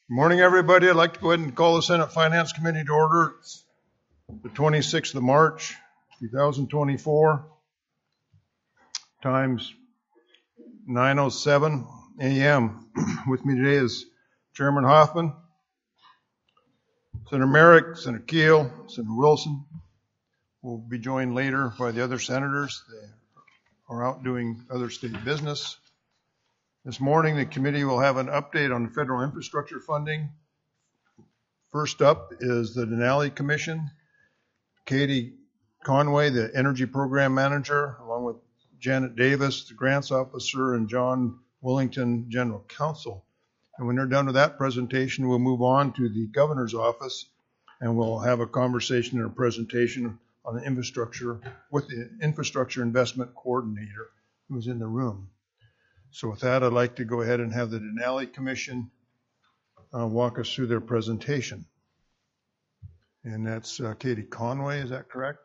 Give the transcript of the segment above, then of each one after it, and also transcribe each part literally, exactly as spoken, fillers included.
Good morning, everybody. I'd like to go ahead and call the Senate Finance Committee to order. It's the twenty-sixth of March, two thousand twenty-four. Time's nine oh seven a m With me today is Chairman Hoffman, Senator Merrick, Senator Keel, Senator Wilson. We'll be joined later by the other senators. They are out doing other state business. This morning, the committee will have an update on federal infrastructure funding. First up is the Denali Commission. Katie Conway, the Energy Program Manager, along with Janet Davis, the Grants Officer, and John Willington, General Counsel. And when they're done with that presentation, we'll move on to the Governor's Office, and we'll have a conversation and a presentation on the infrastructure with the Infrastructure Investment Coordinator who's in the room. So with that, I'd like to go ahead and have the Denali Commission uh, walk us through their presentation. And that's uh, Katie Conway, is that correct?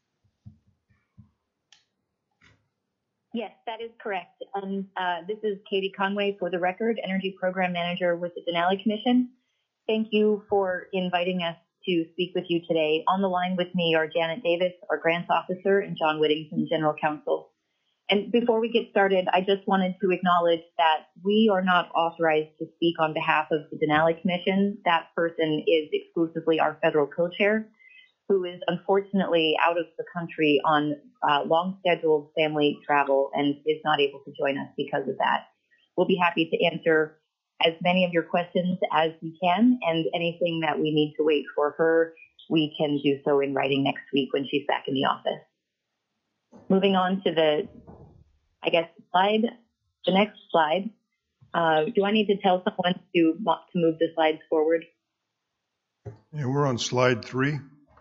Yes, that is correct. Um, uh, this is Katie Conway, for the record, Energy Program Manager with the Denali Commission. Thank you for inviting us to speak with you today. On the line with me are Janet Davis, our Grants Officer, and John Whittington, General Counsel. And before we get started, I just wanted to acknowledge that we are not authorized to speak on behalf of the Denali Commission. That person is exclusively our federal co-chair, who is unfortunately out of the country on uh, long-scheduled family travel and is not able to join us because of that. We'll be happy to answer as many of your questions as we can, and anything that we need to wait for her, we can do so in writing next week when she's back in the office. Moving on to the, I guess, slide, the next slide. Uh, do I need to tell someone to, to move the slides forward? Yeah, we're on slide three.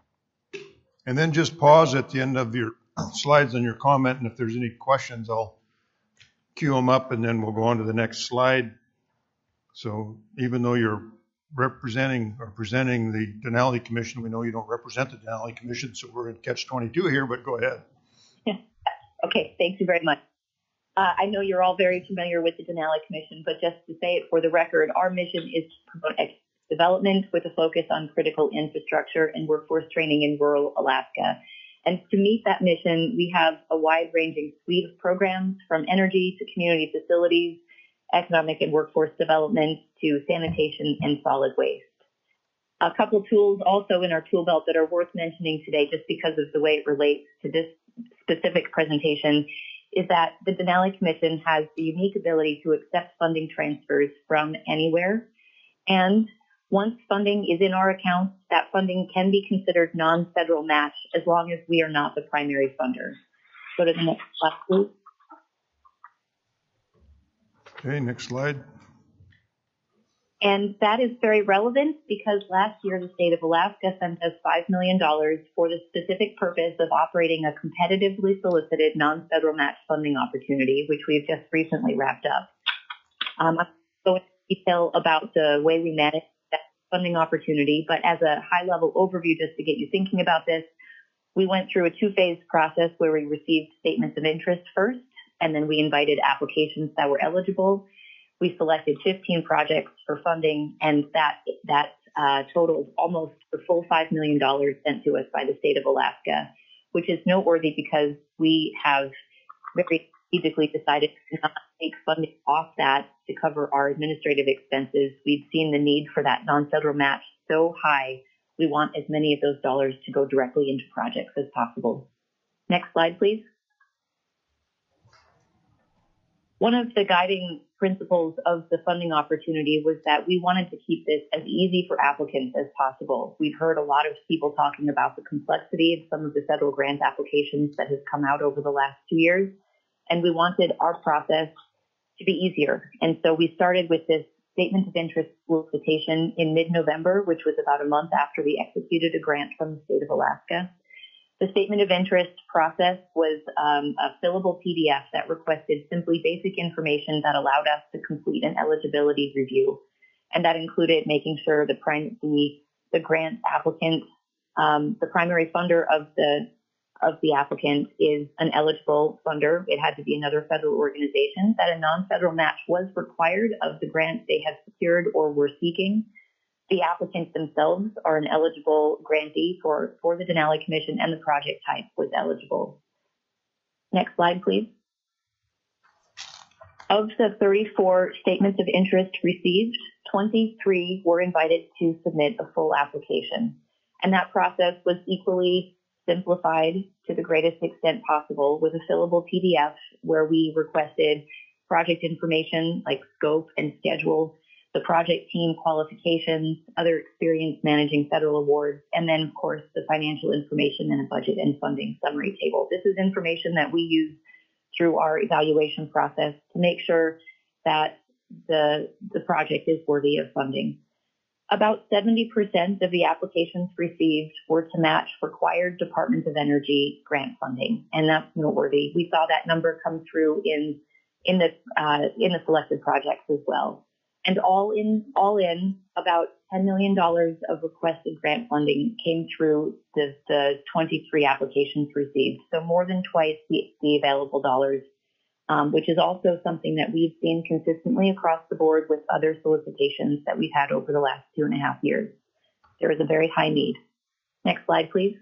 And then just pause at the end of your slides on your comment, and if there's any questions, I'll queue them up, and then we'll go on to the next slide. So even though you're representing or presenting the Denali Commission, we know you don't represent the Denali Commission, so we're in catch twenty-two here, but go ahead. Okay, thank you very much. Uh, I know you're all very familiar with the Denali Commission, but just to say it for the record, our mission is to promote economic development with a focus on critical infrastructure and workforce training in rural Alaska. And to meet that mission, we have a wide-ranging suite of programs, from energy to community facilities, economic and workforce development, to sanitation and solid waste. A couple tools also in our tool belt that are worth mentioning today, just because of the way it relates to this specific presentation, is that the Denali Commission has the unique ability to accept funding transfers from anywhere. And once funding is in our account, that funding can be considered non-federal match as long as we are not the primary funder. Go to the next slide, please. Okay, next slide. And that is very relevant because last year the state of Alaska sent us five million dollars for the specific purpose of operating a competitively solicited non-federal match funding opportunity, which we've just recently wrapped up. Um, I'm going into detail about the way we manage that funding opportunity, but as a high-level overview, just to get you thinking about this, we went through a two-phase process where we received statements of interest first, and then we invited applications that were eligible. We selected fifteen projects for funding, and that that uh, totaled almost the full five million dollars sent to us by the state of Alaska, which is noteworthy because we have very strategically decided to not take funding off that to cover our administrative expenses. We've seen the need for that non-federal match so high, we want as many of those dollars to go directly into projects as possible. Next slide, please. One of the guiding principles of the funding opportunity was that we wanted to keep this as easy for applicants as possible. We've heard a lot of people talking about the complexity of some of the federal grant applications that has come out over the last two years, and we wanted our process to be easier. And so we started with this statement of interest solicitation in mid-November, which was about a month after we executed a grant from the state of Alaska. The statement of interest process was um, a fillable P D F that requested simply basic information that allowed us to complete an eligibility review. And that included making sure the, prim- the, the grant applicant, um, the primary funder of the of the applicant is an eligible funder. It had to be another federal organization. That a non-federal match was required of the grant they had secured or were seeking. The applicants themselves are an eligible grantee for, for the Denali Commission, and the project type was eligible. Next slide, please. Of the thirty-four statements of interest received, twenty-three were invited to submit a full application. And that process was equally simplified to the greatest extent possible with a fillable P D F where we requested project information like scope and schedule, the project team qualifications, other experience managing federal awards, and then, of course, the financial information and a budget and funding summary table. This is information that we use through our evaluation process to make sure that the, the project is worthy of funding. About seventy percent of the applications received were to match required Department of Energy grant funding, and that's noteworthy. We saw that number come through in in the uh, in the selected projects as well. And all in all in, about ten million dollars of requested grant funding came through the, the twenty-three applications received, so more than twice the, the available dollars, um, which is also something that we've seen consistently across the board with other solicitations that we've had over the last two and a half years. There is a very high need. Next slide, please.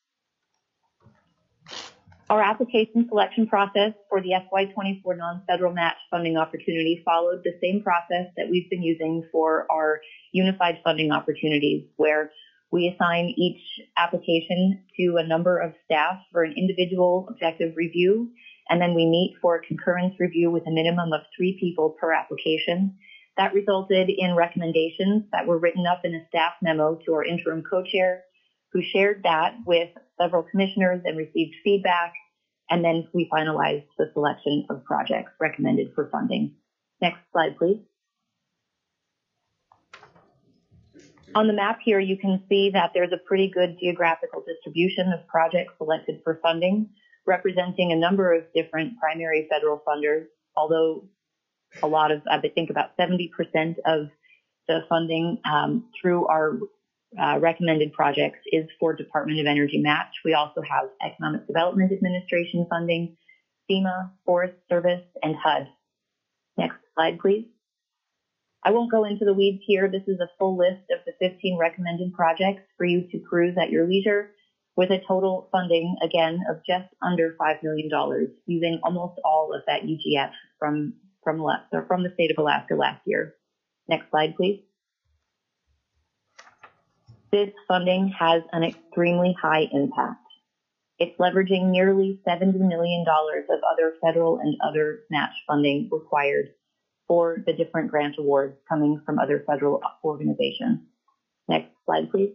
Our application selection process for the F Y twenty-four non-federal match funding opportunity followed the same process that we've been using for our unified funding opportunities, where we assign each application to a number of staff for an individual objective review, and then we meet for a concurrence review with a minimum of three people per application. That resulted in recommendations that were written up in a staff memo to our interim co-chair, who shared that with several commissioners and received feedback, and then we finalized the selection of projects recommended for funding. Next slide, please. On the map here, you can see that there's a pretty good geographical distribution of projects selected for funding, representing a number of different primary federal funders, although a lot of, I think about seventy percent of the funding um, through our Uh, recommended projects is for Department of Energy match. We also have Economic Development Administration funding, FEMA, Forest Service, and H U D. Next slide, please. I won't go into the weeds here. This is a full list of the fifteen recommended projects for you to peruse at your leisure, with a total funding, again, of just under five million dollars, using almost all of that U G F from, from, or from the state of Alaska last year. Next slide, please. This funding has an extremely high impact. It's leveraging nearly seventy million dollars of other federal and other match funding required for the different grant awards coming from other federal organizations. Next slide, please.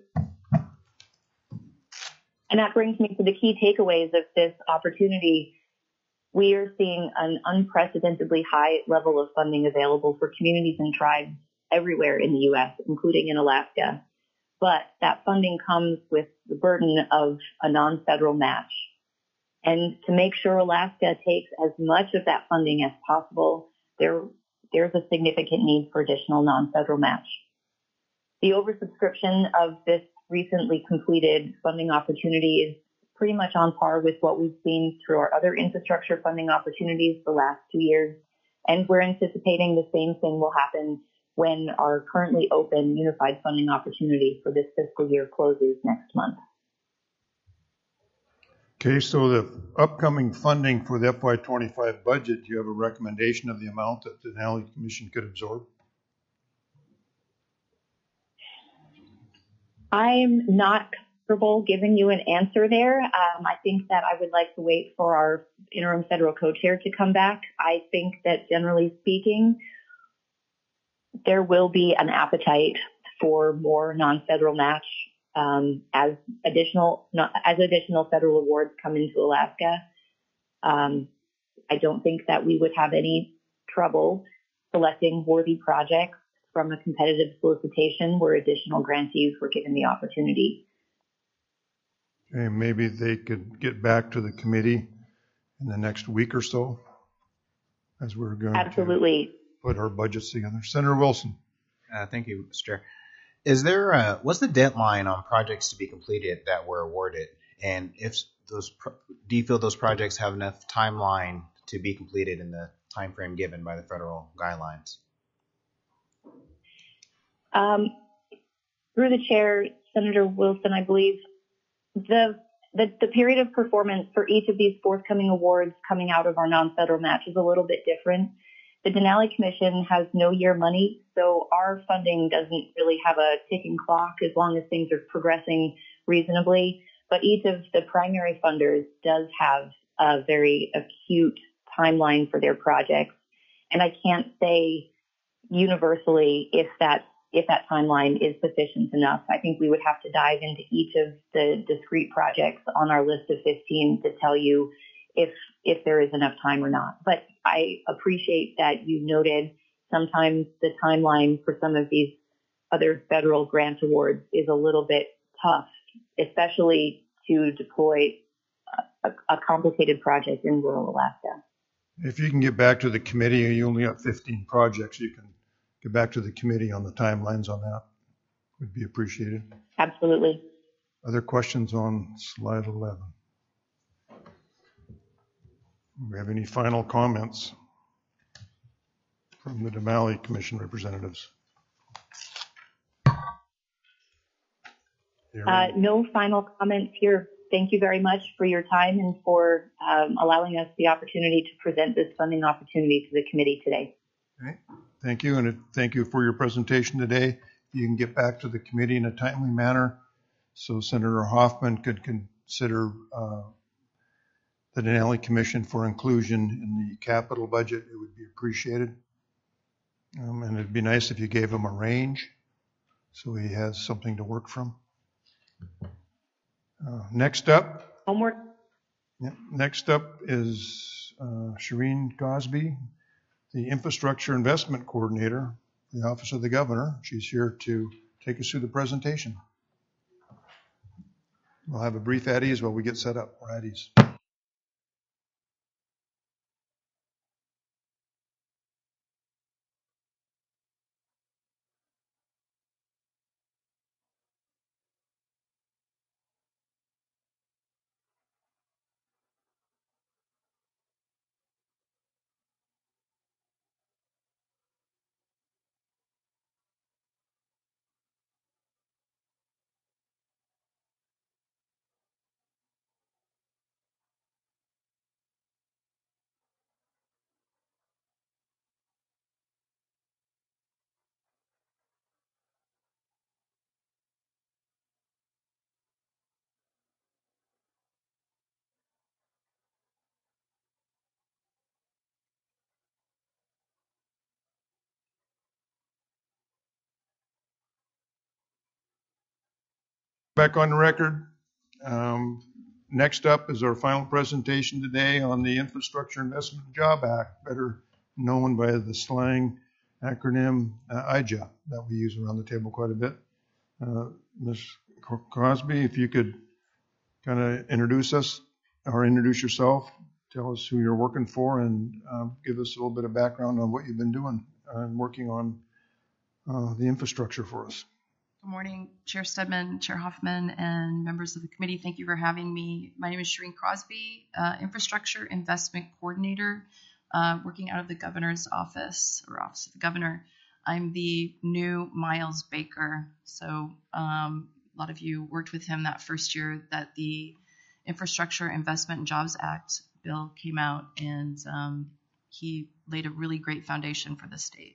And that brings me to the key takeaways of this opportunity. We are seeing an unprecedentedly high level of funding available for communities and tribes everywhere in the U S, including in Alaska. But that funding comes with the burden of a non-federal match. And to make sure Alaska takes as much of that funding as possible, there, there's a significant need for additional non-federal match. The oversubscription of this recently completed funding opportunity is pretty much on par with what we've seen through our other infrastructure funding opportunities the last two years. And we're anticipating the same thing will happen when our currently open unified funding opportunity for this fiscal year closes next month. Okay, so the upcoming funding for the F Y twenty-five budget, do you have a recommendation of the amount that the Denali Commission could absorb? I'm not comfortable giving you an answer there. Um, I think that I would like to wait for our interim federal co-chair to come back. I think that generally speaking, there will be an appetite for more non-federal match um, as additional not, as additional federal awards come into Alaska. Um, I don't think that we would have any trouble selecting worthy projects from a competitive solicitation where additional grantees were given the opportunity. Okay, maybe they could get back to the committee in the next week or so, as we're going Absolutely. to put our budgets together. Senator Wilson. Uh, thank you, Mister Chair. Is there a, what's the deadline on projects to be completed that were awarded? And if those pro- do you feel those projects have enough timeline to be completed in the time frame given by the federal guidelines? Um, through the chair, Senator Wilson, I believe the, the the period of performance for each of these forthcoming awards coming out of our non-federal match is a little bit different. The Denali Commission has no year money, so our funding doesn't really have a ticking clock as long as things are progressing reasonably. But each of the primary funders does have a very acute timeline for their projects. And I can't say universally if that if that timeline is sufficient enough. I think we would have to dive into each of the discrete projects on our list of fifteen to tell you if if there is enough time or not. But I appreciate that you noted sometimes the timeline for some of these other federal grant awards is a little bit tough, especially to deploy a, a complicated project in rural Alaska. If you can get back to the committee, you only have fifteen projects, you can get back to the committee on the timelines on that. Would be appreciated. Absolutely. Other questions on slide eleven? Do we have any final comments from the Denali Commission representatives? Uh, no final comments here. Thank you very much for your time and for um, allowing us the opportunity to present this funding opportunity to the committee today. Okay. Thank you, and thank you for your presentation today. You can get back to the committee in a timely manner so Senator Hoffman could consider uh, the Denali Commission for inclusion in the capital budget. It would be appreciated. Um, and it'd be nice if you gave him a range so he has something to work from. Uh, next up. Homework. Yeah, next up is uh, Shireen Cosby, the Infrastructure Investment Coordinator, the Office of the Governor. She's here to take us through the presentation. We'll have a brief at ease while we get set up. We're at ease. Back on the record. Um, next up is our final presentation today on the Infrastructure Investment and Job Act, better known by the slang acronym uh, I J A that we use around the table quite a bit. Uh, Miz Cosby, if you could kind of introduce us or introduce yourself, tell us who you're working for, and uh, give us a little bit of background on what you've been doing and working on uh, the infrastructure for us. Good morning, Chair Stedman, Chair Hoffman, and members of the committee. Thank you for having me. My name is Shireen Crosby, uh, Infrastructure Investment Coordinator, uh, working out of the Governor's Office, or Office of the Governor. I'm the new Miles Baker. So um, a lot of you worked with him that first year that the Infrastructure Investment and Jobs Act bill came out, and um, he laid a really great foundation for the state.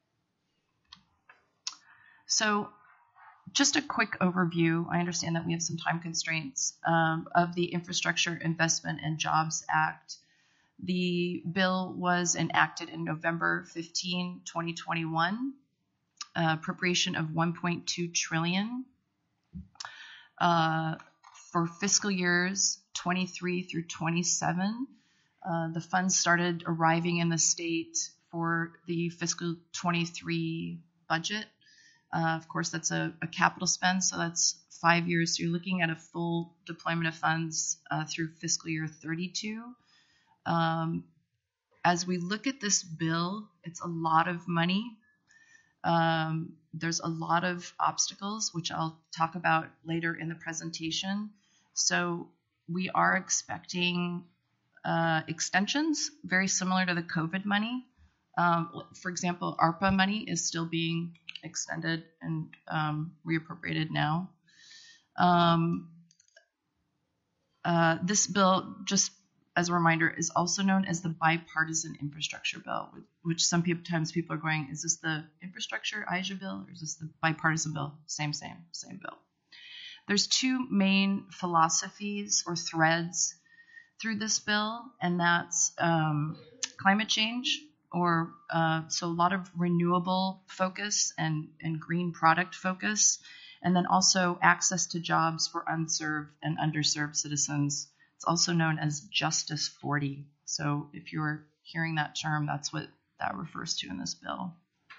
So just a quick overview. I understand that we have some time constraints um, of the Infrastructure Investment and Jobs Act. The bill was enacted in November fifteenth, twenty twenty-one, uh, appropriation of one point two trillion dollars uh, for fiscal years twenty-three through twenty-seven. Uh, the funds started arriving in the state for the fiscal twenty-three budget. Uh, of course, that's a, a capital spend, so that's five years. So you're looking at a full deployment of funds uh, through fiscal year thirty-two. Um, as we look at this bill, it's a lot of money. Um, there's a lot of obstacles, which I'll talk about later in the presentation. So we are expecting uh, extensions very similar to the COVID money. Um, for example, ARPA money is still being extended and um, reappropriated now. Um, uh, this bill, just as a reminder, is also known as the Bipartisan Infrastructure Bill, which some people, times people are going, is this the infrastructure I J A bill or is this the bipartisan bill? Same, same, same bill. There's two main philosophies or threads through this bill, and that's um, climate change, or uh, so a lot of renewable focus and, and green product focus, and then also access to jobs for unserved and underserved citizens. It's also known as Justice forty. So if you're hearing that term, that's what that refers to in this bill.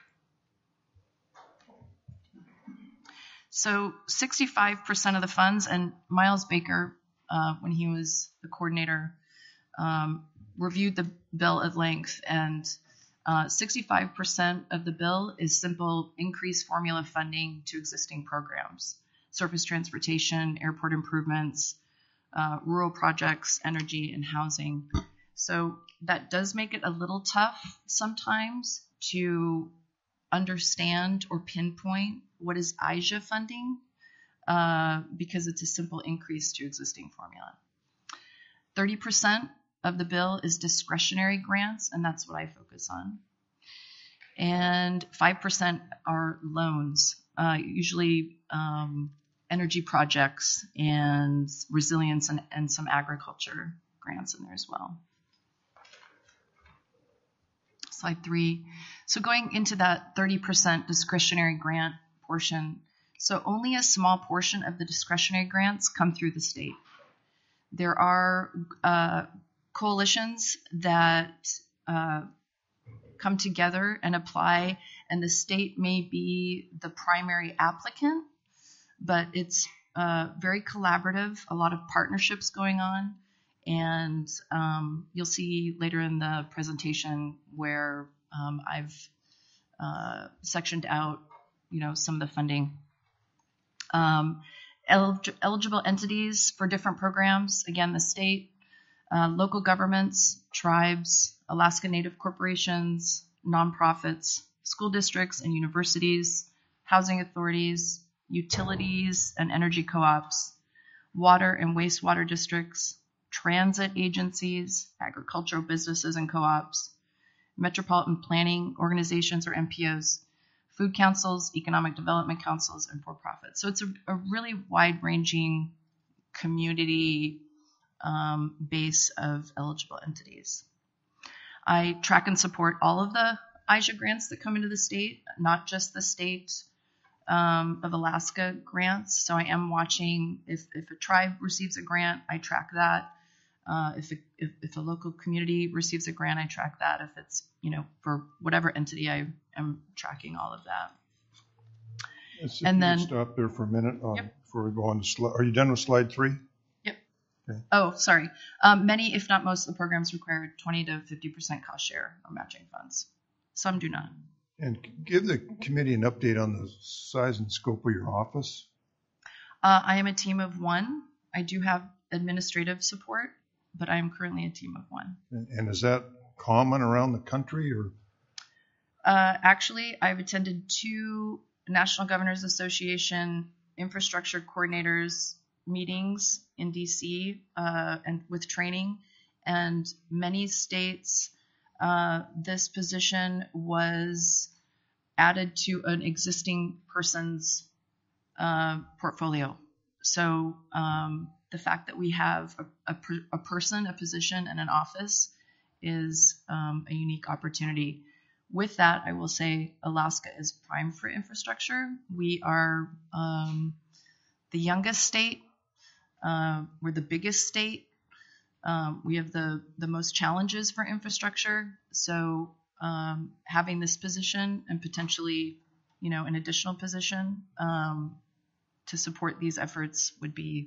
So sixty-five percent of the funds, and Miles Baker, uh, when he was the coordinator, um, reviewed the bill at length, and uh, sixty-five percent of the bill is simple increased formula funding to existing programs, surface transportation, airport improvements, uh, rural projects, energy, and housing. So that does make it a little tough sometimes to understand or pinpoint what is I J A funding, uh, because it's a simple increase to existing formula. thirty percent of the bill is discretionary grants, and that's what I focus on. And five percent are loans, uh, usually um, energy projects and resilience and, and some agriculture grants in there as well. Slide three. So going into that thirty percent discretionary grant portion, so only a small portion of the discretionary grants come through the state. There are uh, coalitions that uh, come together and apply, and the state may be the primary applicant, but it's uh, very collaborative, a lot of partnerships going on. And um, you'll see later in the presentation where um, I've uh, sectioned out, you know, some of the funding. Um, el- eligible entities for different programs, again, the state, uh, local governments, tribes, Alaska Native corporations, nonprofits, school districts and universities, housing authorities, utilities and energy co-ops, water and wastewater districts, transit agencies, agricultural businesses and co-ops, metropolitan planning organizations or M P Os, food councils, economic development councils, and for-profits. So it's a, a really wide-ranging community um, base of eligible entities. I track and support all of the I J A grants that come into the state, not just the state um, of Alaska grants. So I am watching if, if a tribe receives a grant, I track that. Uh, if, a, if if a local community receives a grant, I track that. If it's, you know, for whatever entity, I am tracking all of that. Yes, And then stop there for a minute um, Yep. before we go on to slide. Are you done with slide three? Yep. Okay. Oh, sorry. Um, many, if not most, of the programs require twenty to fifty percent cost share or matching funds. Some do not. And give the committee an update on the size and scope of your office. Uh, I am a team of one. I do have administrative support, but I am currently a team of one. And, and is that common around the country, or? Uh, actually, I've attended two National Governors Association infrastructure coordinators meetings in D C uh, and with training, and many states, uh, this position was added to an existing person's uh, portfolio. So um, the fact that we have a, a, per, a person, a position, and an office is um, a unique opportunity. With that, I will say Alaska is prime for infrastructure. We are um, the youngest state. Uh, we're the biggest state. Um, we have the, the most challenges for infrastructure. So um, having this position and potentially, you know, an additional position um, to support these efforts would be,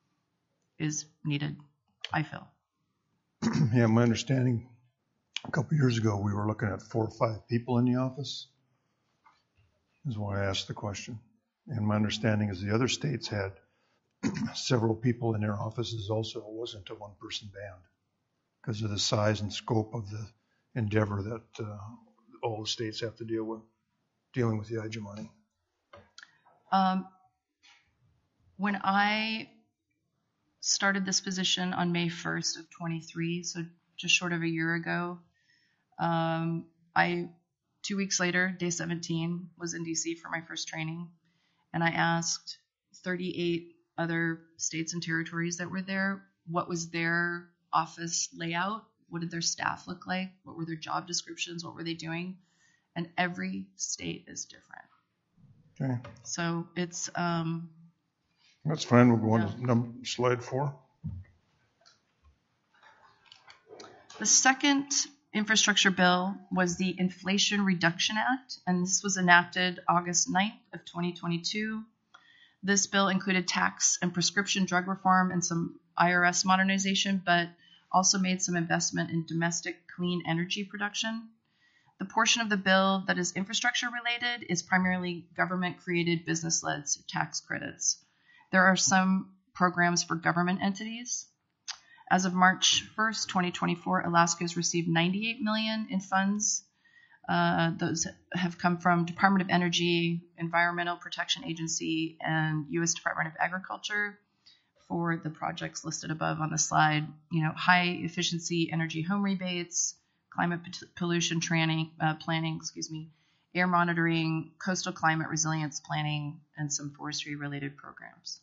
is needed, I feel. Yeah, my understanding, a couple of years ago, we were looking at four or five people in the office. Is why I asked the question. And my understanding is the other states had several people in their offices also. It wasn't a one-person band because of the size and scope of the endeavor that uh, all the states have to deal with, dealing with the I G money. Um, when I started this position on May first of twenty-three, so just short of a year ago, um, I, two weeks later, day seventeen, was in D C for my first training, and I asked thirty-eight other states and territories that were there what was their office layout, what did their staff look like, what were their job descriptions, what were they doing, and every state is different. Okay, So it's um, that's fine. We'll go on Yeah. to number, slide four. the second infrastructure bill was the Inflation Reduction Act, and this was enacted August ninth of twenty twenty-two. This bill included tax and prescription drug reform and some I R S modernization, but also made some investment in domestic clean energy production. The portion of the bill that is infrastructure related is primarily government-created business-led tax credits. There are some programs for government entities. As of March first, twenty twenty-four, Alaska has received ninety-eight million dollars in funds. Uh, those have come from Department of Energy, Environmental Protection Agency, and U S Department of Agriculture for the projects listed above on the slide. You know, high efficiency energy home rebates, climate pollution training, uh, planning, excuse me, air monitoring, coastal climate resilience planning, and some forestry related programs.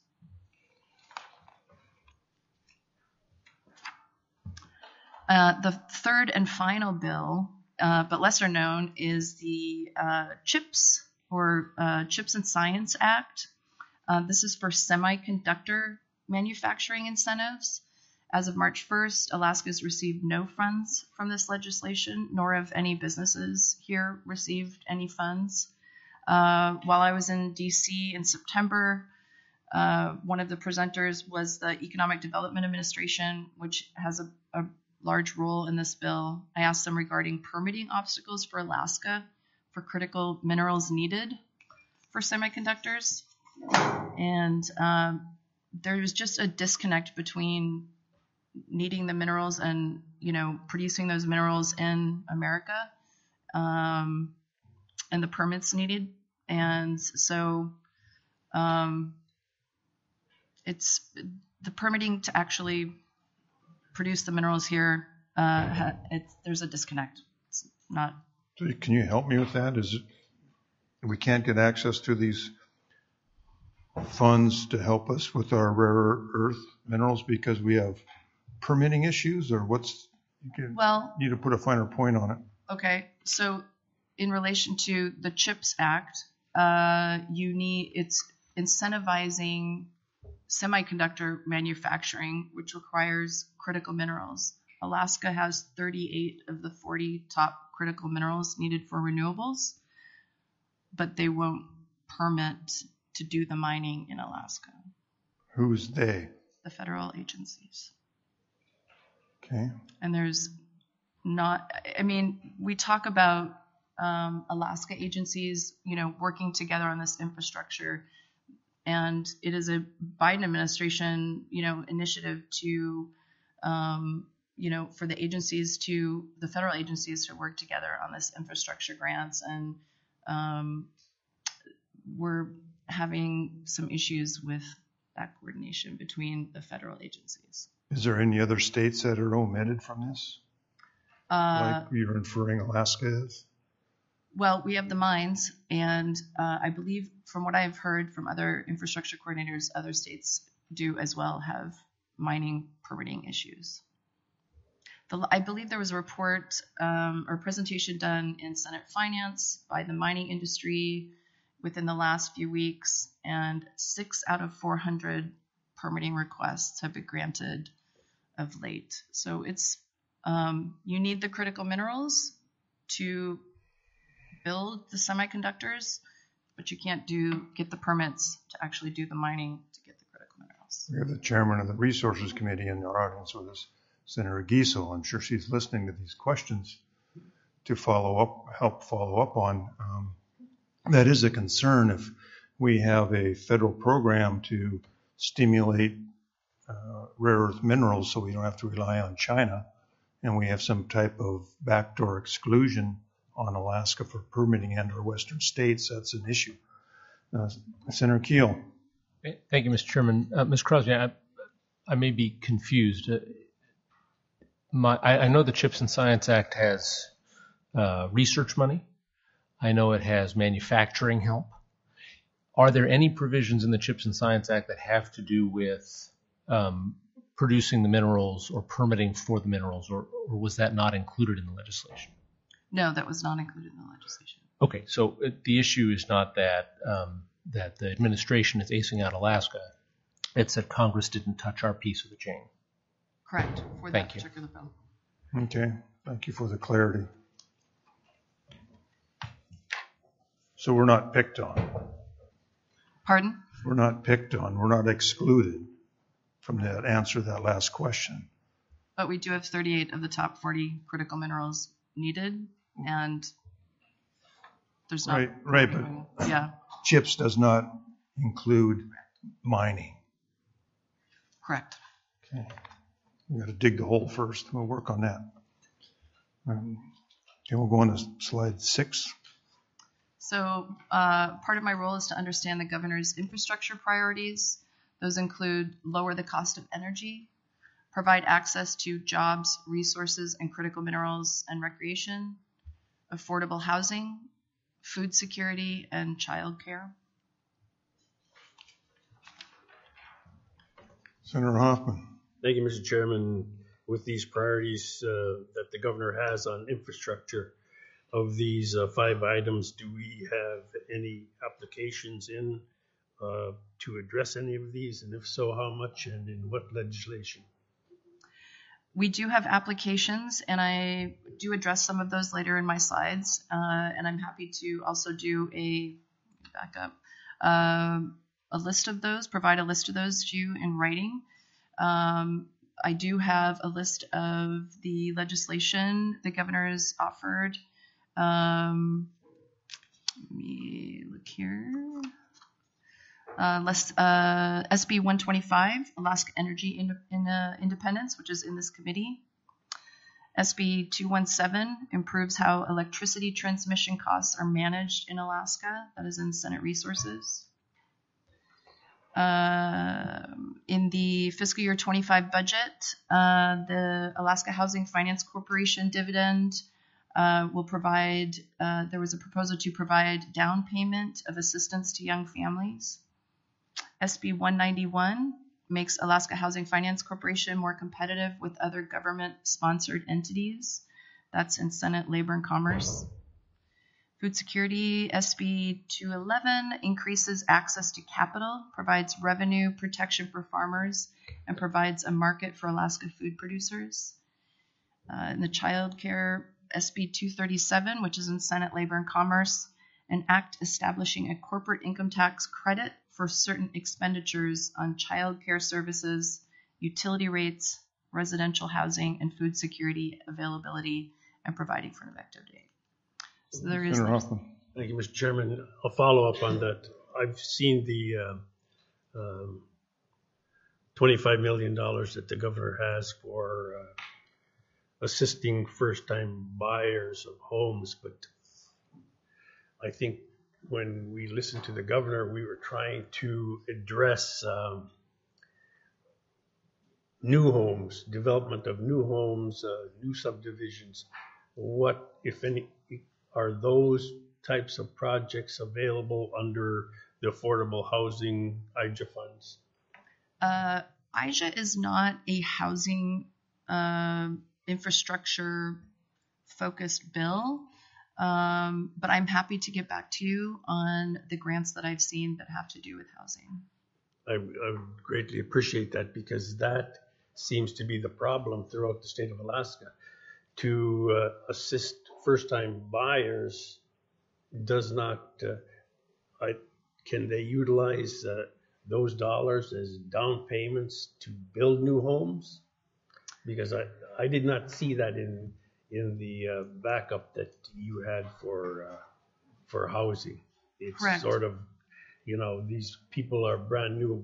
Uh, the third and final bill, uh, but lesser known, is the uh, CHIPS, or uh, Chips and Science Act. Uh, this is for semiconductor manufacturing incentives. As of March first, Alaska has received no funds from this legislation, nor have any businesses here received any funds. Uh, while I was in D C in September, uh, one of the presenters was the Economic Development Administration, which has a, a large role in this bill. I asked them regarding permitting obstacles for Alaska for critical minerals needed for semiconductors. And um, there was just a disconnect between needing the minerals and, you know, producing those minerals in America, um, and the permits needed. And so um, it's the permitting to actually produce the minerals here, uh, it's, there's a disconnect. It's not. So can you help me with that? Is it, we can't get access to these funds to help us with our rare earth minerals because we have permitting issues, or what's, you can, Well, need to put a finer point on it. okay. So in relation to the CHIPS Act, uh, you need, it's incentivizing semiconductor manufacturing, which requires critical minerals. Alaska has thirty-eight of the forty top critical minerals needed for renewables, but they won't permit to do the mining in Alaska. Who's they? The federal agencies. Okay. And there's not, I mean, we talk about um, Alaska agencies, you know, working together on this infrastructure. And it is a Biden administration, you know, initiative to, um, you know, for the agencies to, the federal agencies to work together on this infrastructure grants. And um, we're having some issues with that coordination between the federal agencies. Is there any other states that are omitted from this? Uh, Like you're inferring Alaska is? Well, we have the mines, and uh, I believe from what I've heard from other infrastructure coordinators, other states do as well have mining permitting issues. The, I believe there was a report um, or presentation done in Senate Finance by the mining industry within the last few weeks, and six out of four hundred permitting requests have been granted of late. So it's um, you need the critical minerals to build the semiconductors, but you can't do get the permits to actually do the mining to get the critical minerals. We have the chairman of the Resources Committee in our audience with us, Senator Giesel. I'm sure she's listening to these questions to follow up, help follow up on. Um, that is a concern if we have a federal program to stimulate uh, rare earth minerals so we don't have to rely on China, and we have some type of backdoor exclusion on Alaska for permitting and or western states, that's an issue. Uh, Senator Keel. Thank you, Mister Chairman. Uh, Miz Crosby, I, I may be confused. Uh, my, I, I know the CHIPS and Science Act has uh, research money. I know it has manufacturing help. Are there any provisions in the CHIPS and Science Act that have to do with um, producing the minerals or permitting for the minerals, or, or was that not included in the legislation? No, that was not included in the legislation. Okay, so uh, the issue is not that um, that the administration is acing out Alaska. It's that Congress didn't touch our piece of the chain. Correct, for that Thank you. particular bill. Okay, thank you for the clarity. So we're not picked on. Pardon? We're not picked on. We're not excluded from that answer to that last question. But we do have thirty-eight of the top forty critical minerals needed, and there's not. Right, right, but yeah, CHIPS does not include mining. correct. Okay, we got to dig the hole first. We'll work on that. Um, okay, we'll go on to slide six. So uh, part of my role is to understand the governor's infrastructure priorities. Those include lower the cost of energy, provide access to jobs, resources, and critical minerals and recreation, affordable housing, food security, and childcare. Senator Hoffman. Thank you, Mister Chairman. With these priorities uh, that the governor has on infrastructure, of these uh, five items, do we have any applications in uh, to address any of these? And if so, how much and in what legislation? We do have applications, and I do address some of those later in my slides. Uh, and I'm happy to also do a back up uh, a list of those, provide a list of those to you in writing. Um, I do have a list of the legislation the governor has offered. Um, let me look here. Uh, less, uh, S B one twenty-five, Alaska Energy in, in, uh, Independence, which is in this committee. S B two seventeen improves how electricity transmission costs are managed in Alaska. That is in Senate Resources. Uh, in the fiscal year twenty-five budget, uh, the Alaska Housing Finance Corporation dividend uh, will provide, uh, there was a proposal to provide down payment of assistance to young families. S B one ninety-one makes Alaska Housing Finance Corporation more competitive with other government-sponsored entities. That's in Senate Labor and Commerce. Food security, S B two eleven, increases access to capital, provides revenue protection for farmers, and provides a market for Alaska food producers. Uh, in the child care, S B two thirty-seven, which is in Senate Labor and Commerce, an act establishing a corporate income tax credit for certain expenditures on child care services, utility rates, residential housing, and food security availability, and providing for an effective date. So there is. Senator Hoffman. Thank you, Mister Chairman. I'll follow up on that. I've seen the uh, um, twenty-five million dollars that the governor has for uh, assisting first-time buyers of homes, but I think when we listened to the governor, we were trying to address um, new homes, development of new homes, uh, new subdivisions. What, if any, are those types of projects available under the affordable housing I J A funds? Uh, I J A is not a housing uh, infrastructure focused bill. Um, but I'm happy to get back to you on the grants that I've seen that have to do with housing. I, I would greatly appreciate that, because that seems to be the problem throughout the state of Alaska. To uh, assist first-time buyers does not, uh, I, can they utilize uh, those dollars as down payments to build new homes? Because I, I did not see that in in the uh, backup that you had for uh, for housing. It's Correct. sort of, you know, these people are brand new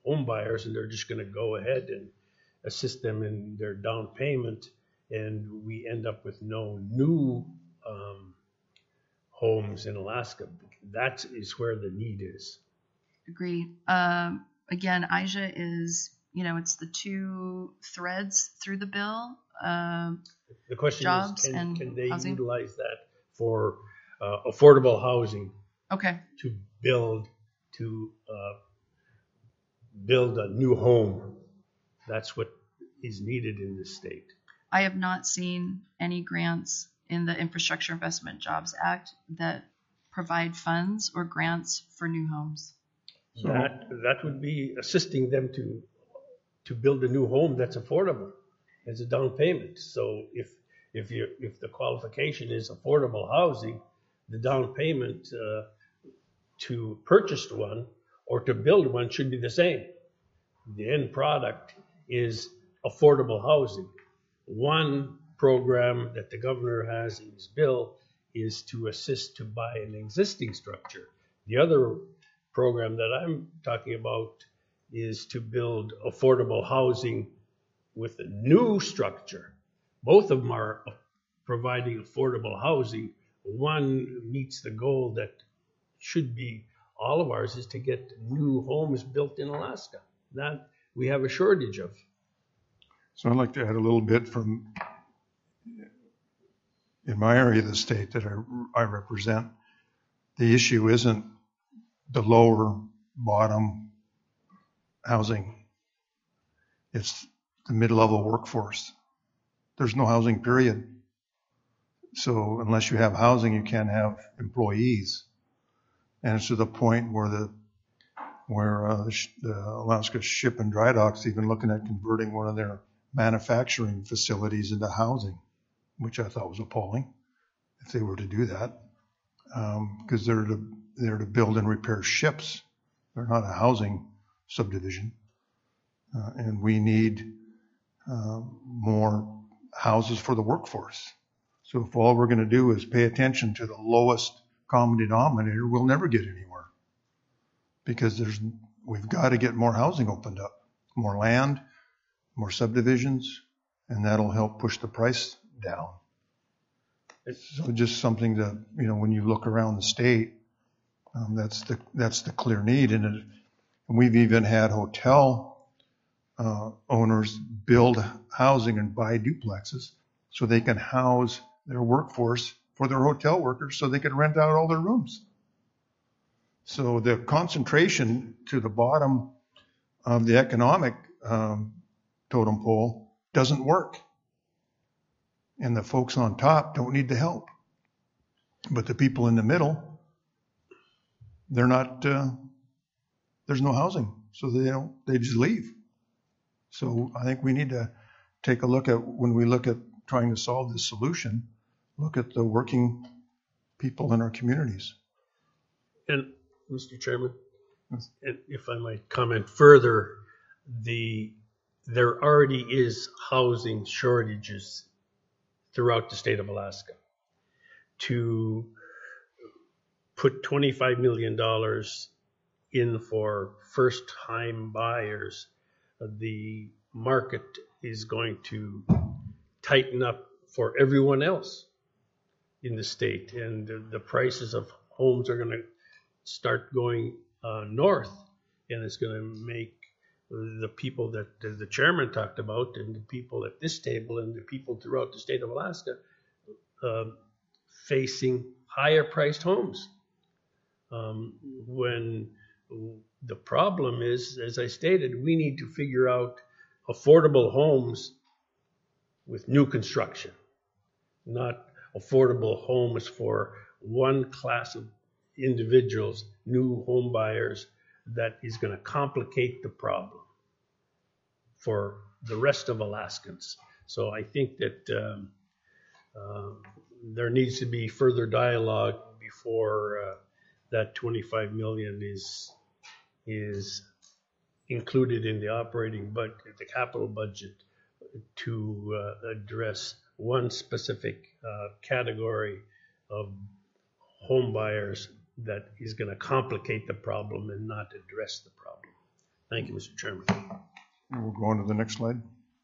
home buyers, and they're just going to go ahead and assist them in their down payment, and we end up with no new um, homes in Alaska. That is where the need is. Agree. Um, again, I J A is, you know, it's the two threads through the bill. Um, The question Jobs is, can, and can they housing? utilize that for uh, affordable housing okay. to build to uh, build a new home? That's what is needed in this state. I have not seen any grants in the Infrastructure Investment Jobs Act that provide funds or grants for new homes. That that would be assisting them to to build a new home that's affordable as a down payment. So if if you if the qualification is affordable housing, the down payment uh, to purchase one or to build one should be the same. The end product is affordable housing. One program that the governor has in his bill is to assist to buy an existing structure. The other program that I'm talking about is to build affordable housing with a new structure. Both of them are providing affordable housing. One meets the goal that should be all of ours, is to get new homes built in Alaska. That we have a shortage of. So I'd like to add a little bit from, in my area of the state that I, I represent. The issue isn't the lower bottom housing. It's the mid-level workforce. There's no housing, period. So unless you have housing, you can't have employees. And it's to the point where the where uh, the, the Alaska Ship and Dry Dock's even looking at converting one of their manufacturing facilities into housing, which I thought was appalling if they were to do that, because um, they're to they're to build and repair ships. They're not a housing subdivision, uh, and we need uh, more houses for the workforce. So if all we're going to do is pay attention to the lowest common denominator, we'll never get anywhere, because there's we've got to get more housing opened up, more land, more subdivisions, and that'll help push the price down. So just something that, you know, when you look around the state, um, that's the that's the clear need. And, it, and we've even had hotel uh, owners build housing and buy duplexes so they can house their workforce for their hotel workers, so they can rent out all their rooms. So the concentration to the bottom of the economic um, totem pole doesn't work. And the folks on top don't need the help. But the people in the middle, they're not, uh, there's no housing. So they don't, they just leave. So I think we need to take a look at, when we look at trying to solve this solution, look at the working people in our communities. And Mister Chairman, yes. If I might comment further, the there already is housing shortages throughout the state of Alaska. To put twenty-five million dollars in for first-time buyers, the market is going to tighten up for everyone else in the state, and the, the prices of homes are going to start going uh, north, and it's going to make the people that the chairman talked about, and the people at this table, and the people throughout the state of Alaska uh, facing higher priced homes. Um, when the problem is, as I stated, we need to figure out affordable homes with new construction, not affordable homes for one class of individuals, new home buyers, that is going to complicate the problem for the rest of Alaskans. So I think that um, uh, there needs to be further dialogue before uh, that twenty-five million is is included in the operating budget, the capital budget, to uh, address one specific uh, category of home buyers that is going to complicate the problem and not address the problem. Thank you, Mister Chairman. We'll go on to the next slide.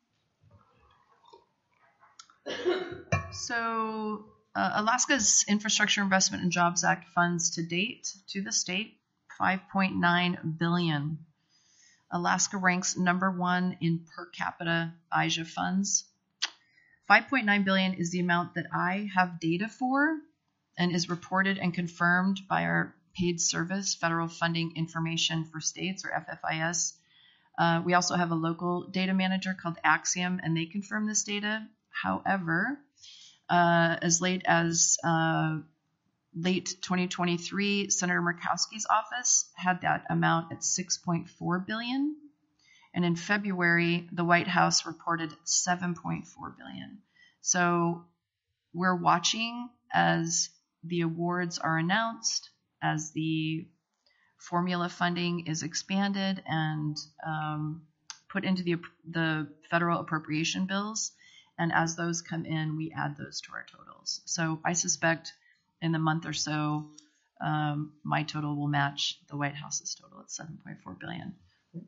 So uh, Alaska's Infrastructure Investment and Jobs Act funds to date to the state five point nine billion dollars. Alaska ranks number one in per capita I J A funds. five point nine billion dollars is the amount that I have data for and is reported and confirmed by our paid service, Federal Funding Information for States, or F F I S. Uh, we also have a local data manager called Axiom, and they confirm this data. However, uh, as late as uh, late twenty twenty-three, Senator Murkowski's office had that amount at six point four billion dollars. And in February, the White House reported seven point four billion dollars. So we're watching as the awards are announced, as the formula funding is expanded and um, put into the, the federal appropriation bills. And as those come in, we add those to our totals. So I suspect in the month or so, um, my total will match the White House's total at seven point four billion dollars.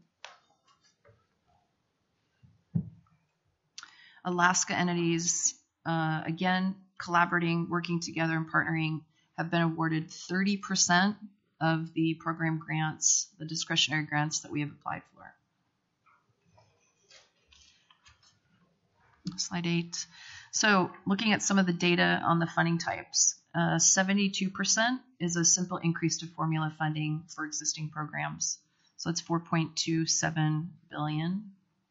Alaska entities, uh, again, collaborating, working together, and partnering, have been awarded thirty percent of the program grants, the discretionary grants that we have applied for. Slide eight. So looking at some of the data on the funding types, uh, seventy-two percent is a simple increase to formula funding for existing programs. So it's four point two seven billion dollars.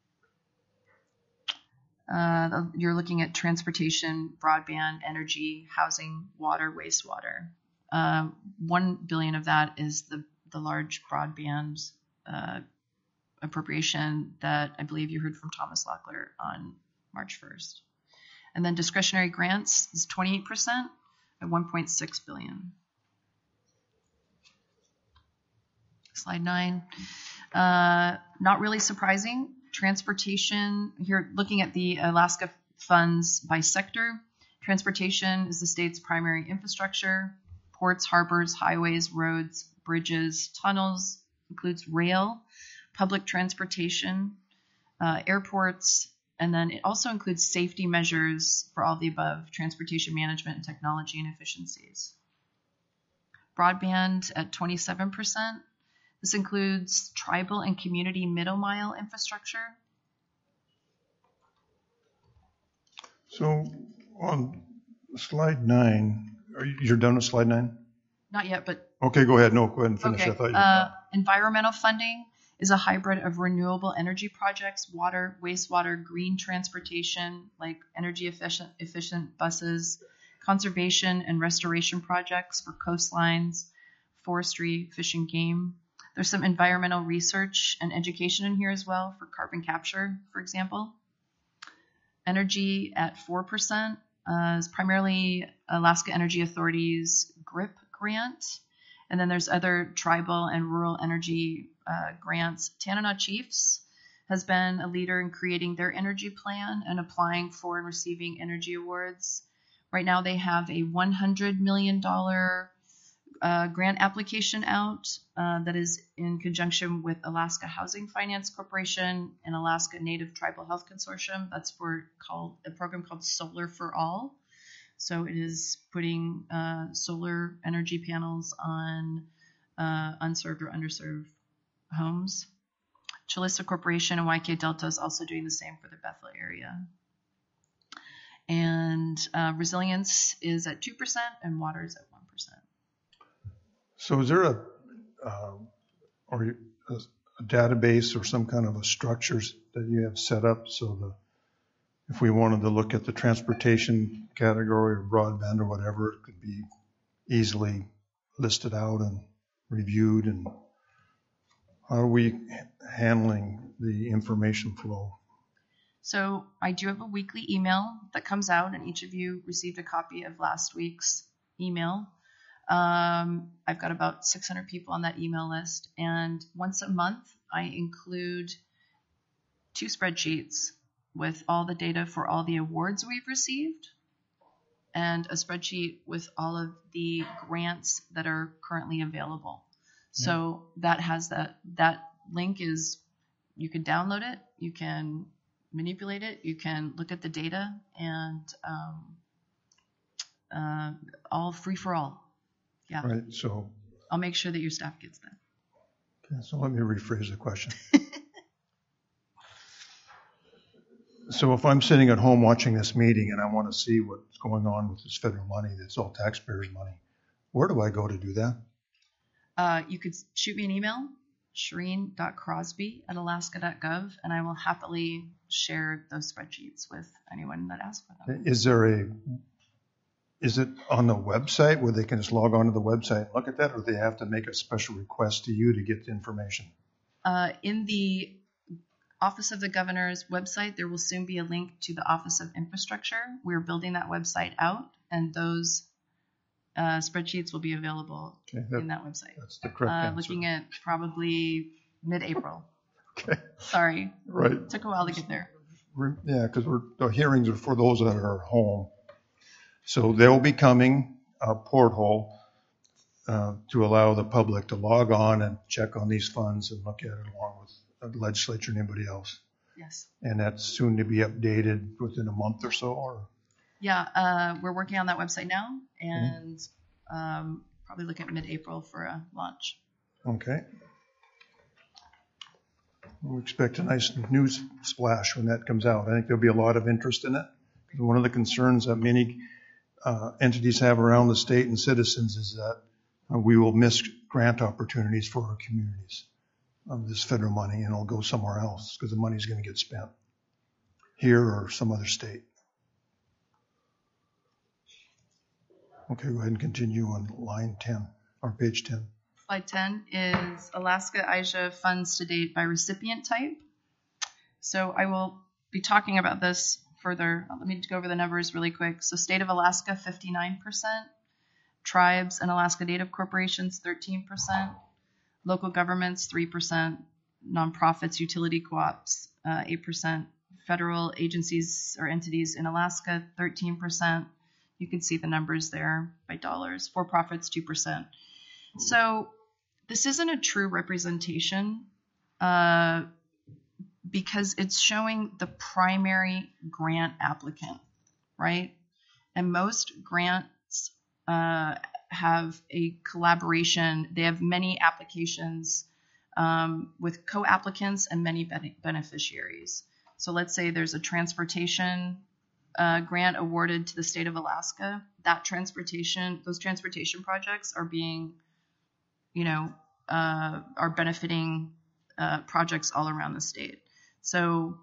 Uh, you're looking at transportation, broadband, energy, housing, water, wastewater. Uh, one billion of that is the, the large broadband uh, appropriation that I believe you heard from Thomas Locklear on March first. And then discretionary grants is twenty-eight percent at one point six billion. Slide nine. Uh, not really surprising. Transportation, here looking at the Alaska funds by sector. Transportation is the state's primary infrastructure. Ports, harbors, highways, roads, bridges, tunnels, includes rail, public transportation, uh, airports, and then it also includes safety measures for all the above, transportation management and technology and efficiencies. Broadband at twenty-seven percent. This includes tribal and community middle mile infrastructure. So on slide nine, are you, you're done with slide nine? Not yet, but Okay, go ahead. No, go ahead and finish. okay. I thought you were Uh, environmental funding is a hybrid of renewable energy projects, water, wastewater, green transportation, like energy efficient, efficient buses, conservation and restoration projects for coastlines, forestry, fish and game. There's some environmental research and education in here as well for carbon capture, for example. Energy at four percent uh, is primarily Alaska Energy Authority's GRIP grant. And then there's other tribal and rural energy uh, grants. Tanana Chiefs has been a leader in creating their energy plan and applying for and receiving energy awards. Right now they have a one hundred million dollars uh, grant application out uh, that is in conjunction with Alaska Housing Finance Corporation and Alaska Native Tribal Health Consortium. That's for called a program called Solar for All. So it is putting uh, solar energy panels on uh, unserved or underserved homes. Chalissa Corporation and Y K Delta is also doing the same for the Bethel area. And uh, resilience is at two percent and water is at one percent. So is there a, uh, or a, a database or some kind of a structures that you have set up so the, if we wanted to look at the transportation category or broadband or whatever, it could be easily listed out and reviewed? And how are we handling the information flow? So I do have a weekly email that comes out, and each of you received a copy of last week's email. Um, I've got about six hundred people on that email list, and once a month I include two spreadsheets with all the data for all the awards we've received and a spreadsheet with all of the grants that are currently available. So that has that, that link is, you can download it, you can manipulate it, you can look at the data, and um, uh, all free for all. Yeah, Right, so, I'll make sure that your staff gets that. okay, so let me rephrase the question. So if I'm sitting at home watching this meeting and I want to see what's going on with this federal money, that's all taxpayers' money, where do I go to do that? Uh, you could shoot me an email, shireen dot crosby at alaska dot gov, and I will happily share those spreadsheets with anyone that asks for them. Is there a, is it on the website where they can just log on to the website and look at that, or do they have to make a special request to you to get the information? Uh, in the Office of the Governor's website, there will soon be a link to the Office of Infrastructure. We're building that website out, and those uh, spreadsheets will be available Okay, that- in that website. That's the correct Uh, answer. looking at probably mid-April. Okay, Sorry, right. took a while to get there. Re- Yeah, because we're, the hearings are for those that are home. So they'll be coming, a porthole, uh, to allow the public to log on and check on these funds and look at it along with the legislature and anybody else. Yes. And that's soon to be updated within a month or so, or? Yeah, uh, we're working on that website now, and um, probably look at mid-April for a launch. Okay. We expect a nice news splash when that comes out. I think there'll be a lot of interest in it. One of the concerns that many uh, entities have around the state and citizens is that uh, we will miss grant opportunities for our communities of this federal money, and it'll go somewhere else because the money's going to get spent here or some other state. Okay, go ahead and continue on line ten, or page ten. Slide ten is Alaska I J A funds to date by recipient type. So I will be talking about this further. Let me go over the numbers really quick. So state of Alaska, fifty-nine percent. Tribes and Alaska Native corporations, thirteen percent. Local governments, three percent. Nonprofits, utility co-ops, uh, eight percent. Federal agencies or entities in Alaska, thirteen percent. You can see the numbers there by dollars. For-profits, two percent. So this isn't a true representation uh, because it's showing the primary grant applicant, right? And most grants uh, have a collaboration. They have many applications um, with co-applicants and many bene- beneficiaries. So let's say there's a transportation uh, grant awarded to the state of Alaska. That transportation, those transportation projects are being you know, uh, are benefiting uh, projects all around the state. So,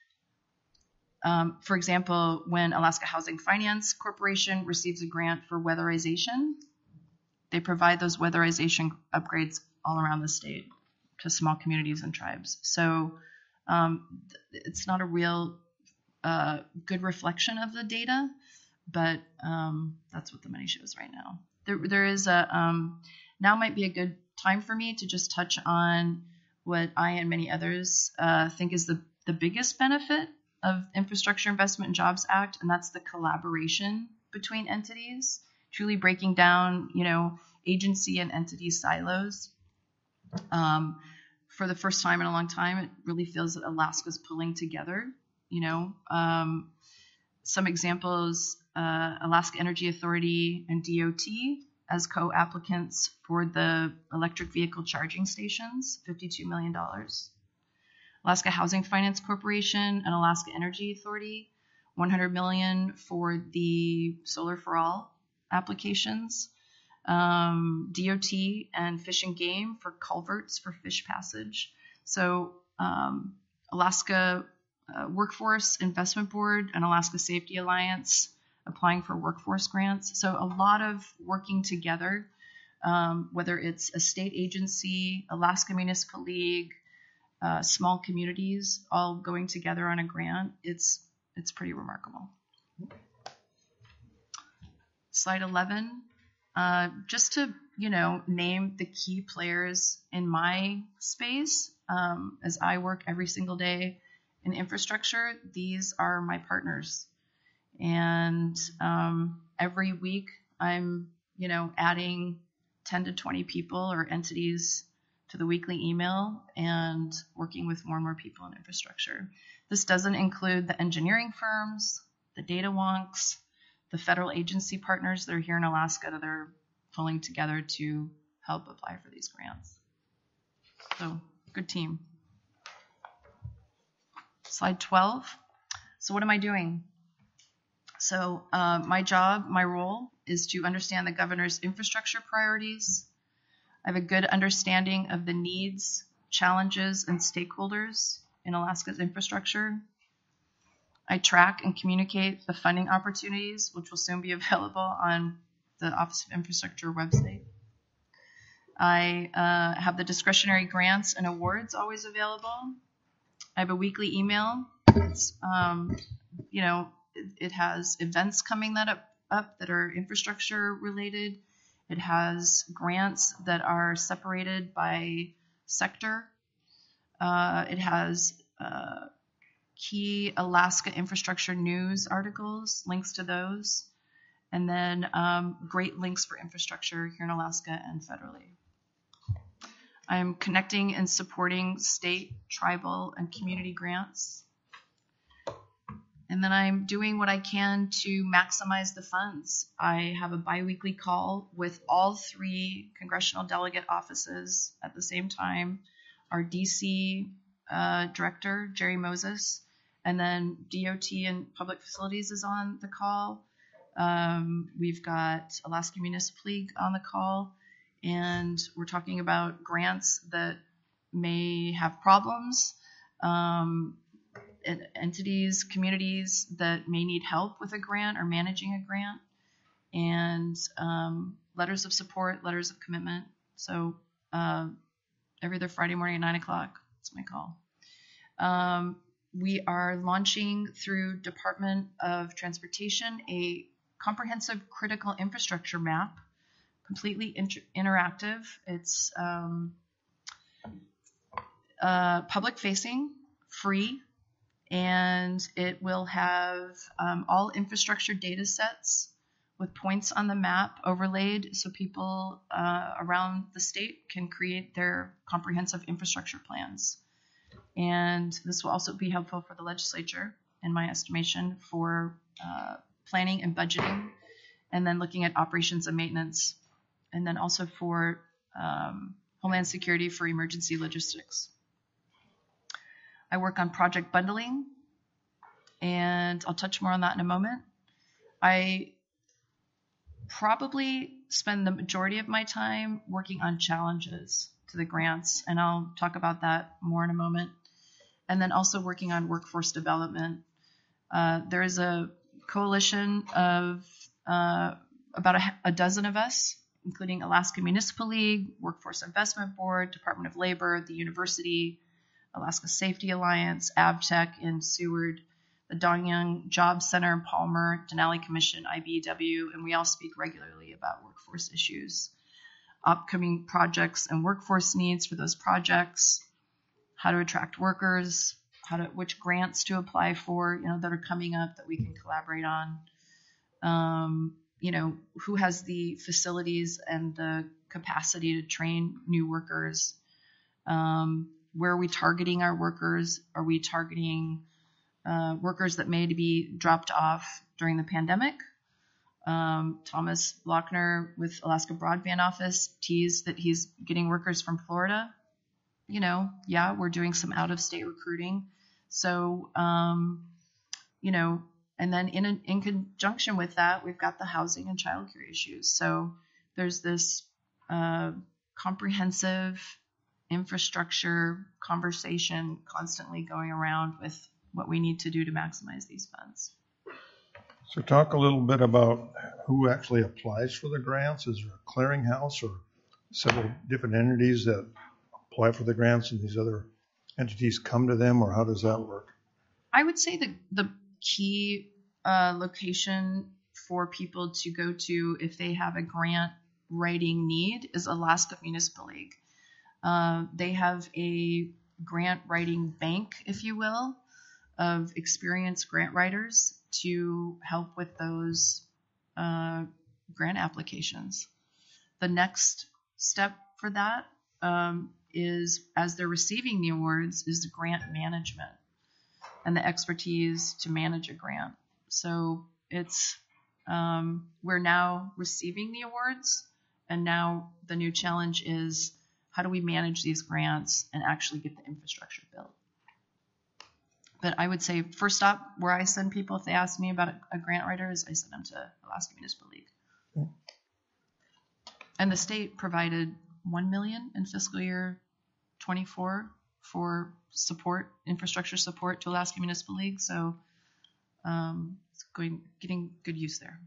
um, for example, when Alaska Housing Finance Corporation receives a grant for weatherization, they provide those weatherization upgrades all around the state to small communities and tribes. So um, it's not a real uh, good reflection of the data, but um, that's what the money shows right now. There, there is a... Um, Now might be a good time for me to just touch on what I and many others uh, think is the, the biggest benefit of Infrastructure Investment and Jobs Act, and that's the collaboration between entities, truly breaking down, you know, agency and entity silos. Um, for the first time in a long time, it really feels that Alaska's pulling together, you know. Um, some examples, uh, Alaska Energy Authority and D O T as co-applicants for the electric vehicle charging stations, fifty-two million dollars. Alaska Housing Finance Corporation and Alaska Energy Authority, one hundred million dollars for the Solar for All applications. Um, D O T and Fish and Game for culverts for fish passage. So um, Alaska uh, Workforce Investment Board and Alaska Safety Alliance applying for workforce grants. So a lot of working together, um, whether it's a state agency, Alaska Municipal League, uh, small communities, all going together on a grant. It's it's pretty remarkable. Slide eleven, uh, just to you know name the key players in my space um, as I work every single day in infrastructure. These are my partners. And um, every week I'm, you know, adding ten to twenty people or entities to to the weekly email and working with more and more people in infrastructure. This doesn't include the engineering firms, the data wonks, the federal agency partners that are here in Alaska that are pulling together to help apply for these grants. So, good team. Slide twelve. So what am I doing? So uh, my job, my role is to understand the governor's infrastructure priorities. I have a good understanding of the needs, challenges, and stakeholders in Alaska's infrastructure. I track and communicate the funding opportunities, which will soon be available on the Office of Infrastructure website. I uh, have the discretionary grants and awards always available. I have a weekly email. It's, um, you know, it, it has events coming that up, up that are infrastructure related. It has grants that are separated by sector. Uh, it has uh, key Alaska infrastructure news articles, links to those, and then um, great links for infrastructure here in Alaska and federally. I'm connecting and supporting state, tribal, and community grants. And then I'm doing what I can to maximize the funds. I have a biweekly call with all three congressional delegate offices at the same time. Our D C uh, director, Jerry Moses, and then D O T and Public Facilities is on the call. Um, we've got Alaska Municipal League on the call. And we're talking about grants that may have problems, um, entities, communities that may need help with a grant or managing a grant, and um, letters of support, letters of commitment. So uh, every other Friday morning at nine o'clock, that's my call. Um, we are launching through Department of Transportation a comprehensive critical infrastructure map, completely inter- interactive. It's um, uh, public facing, free, and it will have um, all infrastructure data sets with points on the map overlaid so people uh, around the state can create their comprehensive infrastructure plans. And this will also be helpful for the legislature, in my estimation, for uh, planning and budgeting, and then looking at operations and maintenance, and then also for um, Homeland Security for emergency logistics. I work on project bundling, and I'll touch more on that in a moment. I probably spend the majority of my time working on challenges to the grants, and I'll talk about that more in a moment. And then also working on workforce development. Uh, there is a coalition of uh, about a, a dozen of us, including Alaska Municipal League, Workforce Investment Board, Department of Labor, the University, Alaska Safety Alliance, AvTech in Seward, the Dong Young Job Center in Palmer, Denali Commission, I B E W, and we all speak regularly about workforce issues, upcoming projects and workforce needs for those projects, how to attract workers, how to which grants to apply for, you know, that are coming up that we can collaborate on. Um, you know, who has the facilities and the capacity to train new workers? Um, where are we targeting our workers? Are we targeting uh, workers that may be dropped off during the pandemic? Um, Thomas Lochner with Alaska Broadband Office teased that he's getting workers from Florida. You know, yeah, we're doing some out-of-state recruiting. So, um, you know, and then in, a, in conjunction with that, we've got the housing and childcare issues. So there's this uh, comprehensive infrastructure conversation constantly going around with what we need to do to maximize these funds. So talk a little bit about who actually applies for the grants. Is there a clearinghouse or several different entities that apply for the grants and these other entities come to them, or how does that work? I would say the, the key uh, location for people to go to if they have a grant writing need is Alaska Municipal League. Uh, they have a grant writing bank, if you will, of experienced grant writers to help with those uh, grant applications. The next step for that um, is, as they're receiving the awards, is the grant management and the expertise to manage a grant. So it's, um, we're now receiving the awards, and now the new challenge is how do we manage these grants and actually get the infrastructure built. But I would say first stop where I send people if they ask me about a, a grant writer is I send them to Alaska Municipal League. Okay. And the state provided one million in fiscal year twenty-four for support, infrastructure support to Alaska Municipal League. So um, it's going, getting good use there.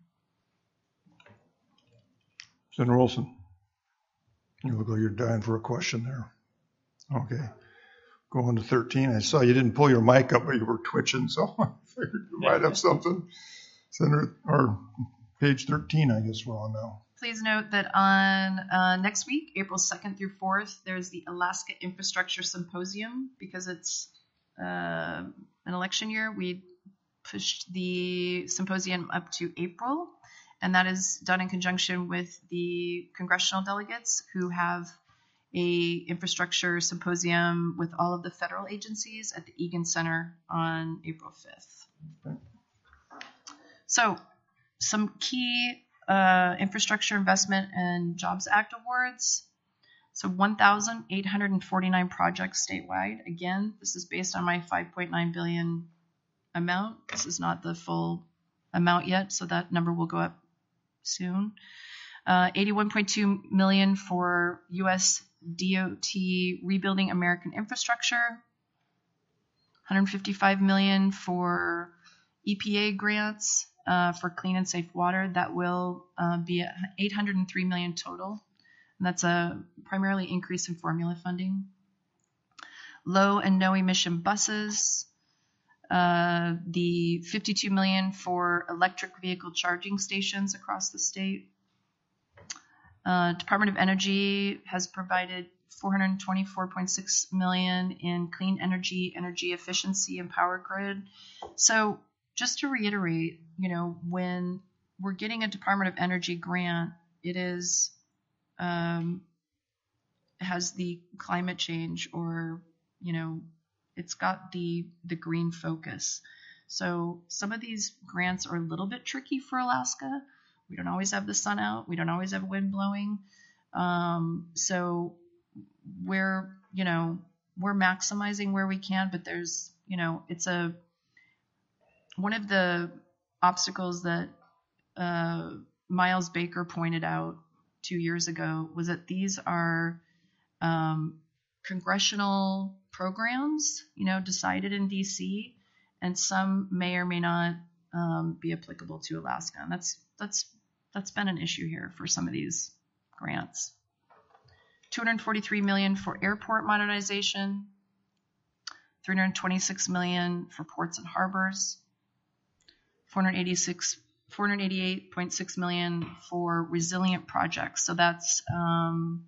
Senator Wilson, you look like you're dying for a question there. Okay. Going to thirteen. I saw you didn't pull your mic up, but you were twitching, so I figured you might have something. Senator, or page thirteen, I guess we're on now. Please note that on uh, next week, April second through fourth, there's the Alaska Infrastructure Symposium. Because it's uh, an election year, we pushed the symposium up to April, and that is done in conjunction with the congressional delegates who have a infrastructure symposium with all of the federal agencies at the Egan Center on April fifth. Okay. So some key uh, infrastructure investment and Jobs Act awards. So one thousand eight hundred forty-nine projects statewide. Again, this is based on my five point nine billion amount. This is not the full amount yet, so that number will go up soon. Uh, eighty-one point two million for U S D O T Rebuilding American Infrastructure, one hundred fifty-five million for E P A grants uh, for clean and safe water. That will uh, be eight hundred three million total, and that's a primarily increase in formula funding. Low and no emission buses, uh, the fifty-two million for electric vehicle charging stations across the state. Uh, Department of Energy has provided four hundred twenty-four point six million in clean energy, energy efficiency, and power grid. So just to reiterate, you know, when we're getting a Department of Energy grant, it is um, has the climate change, or you know, it's got the the green focus. So some of these grants are a little bit tricky for Alaska. We don't always have the sun out. We don't always have wind blowing. Um, so we're, you know, we're maximizing where we can, but there's, you know, it's a, one of the obstacles that uh, Miles Baker pointed out two years ago was that these are um, congressional programs, you know, decided in D C, and some may or may not um, be applicable to Alaska. And that's, that's, That's been an issue here for some of these grants. two hundred forty-three million dollars for airport modernization, three hundred twenty-six million dollars for ports and harbors, four hundred eighty-six, four hundred eighty-eight point six million dollars for resilient projects. So that's um,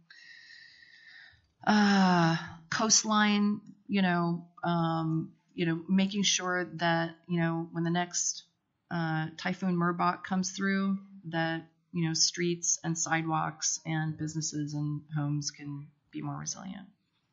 uh, coastline, you know, um, you know, making sure that, you know, when the next uh, Typhoon Merbok comes through, that, you know, streets and sidewalks and businesses and homes can be more resilient.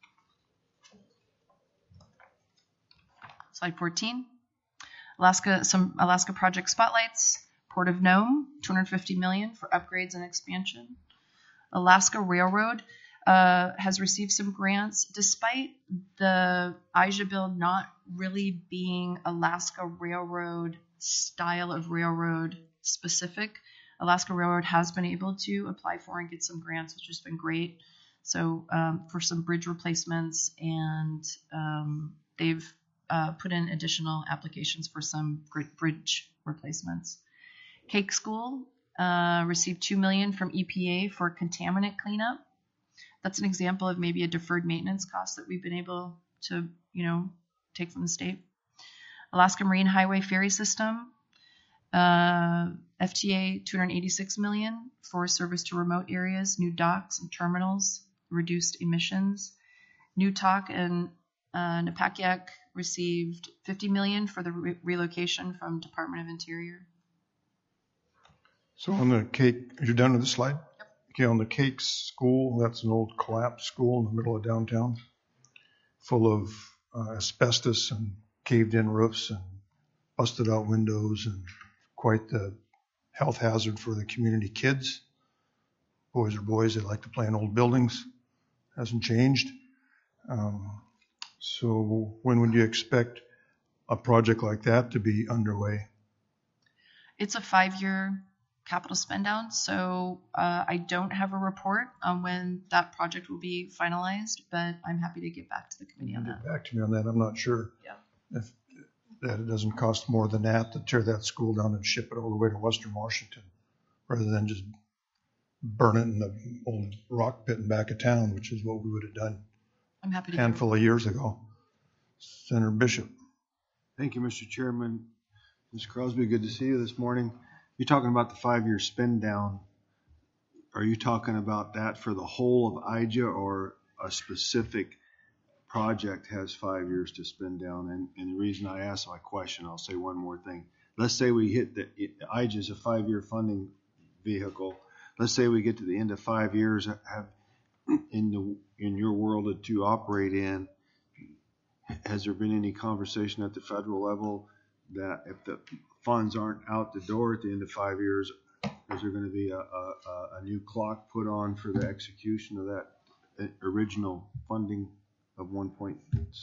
Slide fourteen. Alaska, some Alaska project spotlights. Port of Nome, two hundred fifty million dollars for upgrades and expansion. Alaska Railroad uh, has received some grants, despite the I J A bill not really being Alaska Railroad style of railroad specific. Alaska Railroad has been able to apply for and get some grants, which has been great. So um, for some bridge replacements, and um, they've uh, put in additional applications for some bridge replacements. Cake School uh, received two million dollars from E P A for contaminant cleanup. That's an example of maybe a deferred maintenance cost that we've been able to, you know, take from the state. Alaska Marine Highway Ferry System, uh, F T A two hundred eighty-six million dollars for service to remote areas, new docks and terminals, reduced emissions. New Talk and uh, Napakiak received fifty million dollars for the re- relocation from Department of Interior. So on the cake, you're done with the slide? Yep. Gail Cake's school, that's an old collapsed school in the middle of downtown, full of uh, asbestos and caved in roofs and busted out windows, and quite the health hazard for the community kids. Boys are boys, they like to play in old buildings. Hasn't changed. Um, so when would you expect a project like that to be underway? It's a five-year capital spend down, so uh, I don't have a report on when that project will be finalized, but I'm happy to get back to the committee on that. Get back to me on that. I'm not sure Yeah. if that it doesn't cost more than that to tear that school down and ship it all the way to Western Washington, rather than just burn it in the old rock pit in back of town, which is what we would have done I'm happy a to. handful of years ago. Senator Bishop. Thank you, Mister Chairman. Miz Crosby, good to see you this morning. You're talking about the five-year spend down. Are you talking about that for the whole of I J A, or a specific project has five years to spend down? And, and the reason I ask my question, I'll say one more thing. Let's say we hit the, I J A is a five-year funding vehicle. Let's say we get to the end of five years, have in the in your world that you operate in, has there been any conversation at the federal level that if the funds aren't out the door at the end of five years, is there going to be a, a, a new clock put on for the execution of that original funding of one point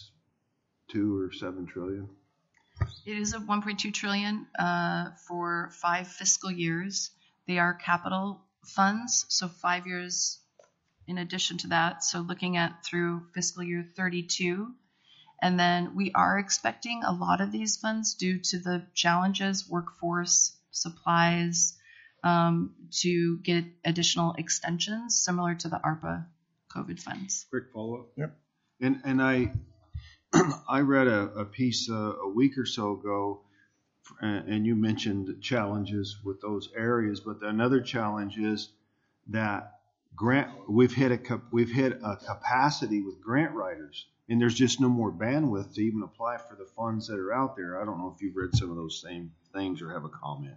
two or seven trillion? It is a one point two trillion uh, for five fiscal years. They are capital funds, so five years in addition to that. So looking at through fiscal year thirty-two. And then we are expecting a lot of these funds, due to the challenges, workforce, supplies, um, to get additional extensions similar to the ARPA COVID funds. Quick follow-up. Yep. And and I I read a, a piece uh, a week or so ago, and, and you mentioned challenges with those areas, but another challenge is that grant we've hit a we've hit a capacity with grant writers. And there's just no more bandwidth to even apply for the funds that are out there. I don't know if you've read some of those same things or have a comment.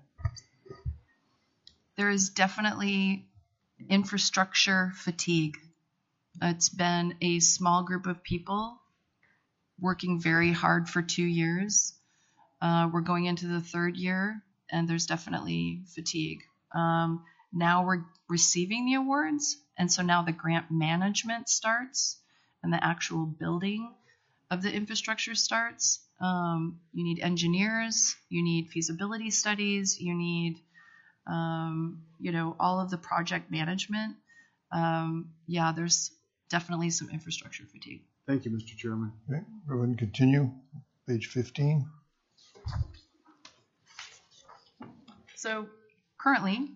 There is definitely infrastructure fatigue. It's been a small group of people working very hard for two years. Uh, we're going into the third year, and there's definitely fatigue. Um, now we're receiving the awards, and so now the grant management starts. And the actual building of the infrastructure starts. Um, you need engineers, you need feasibility studies, you need, um, you know, all of the project management. Um, yeah, there's definitely some infrastructure fatigue. Thank you, Mister Chairman. Okay, go ahead and continue. Page fifteen. So currently,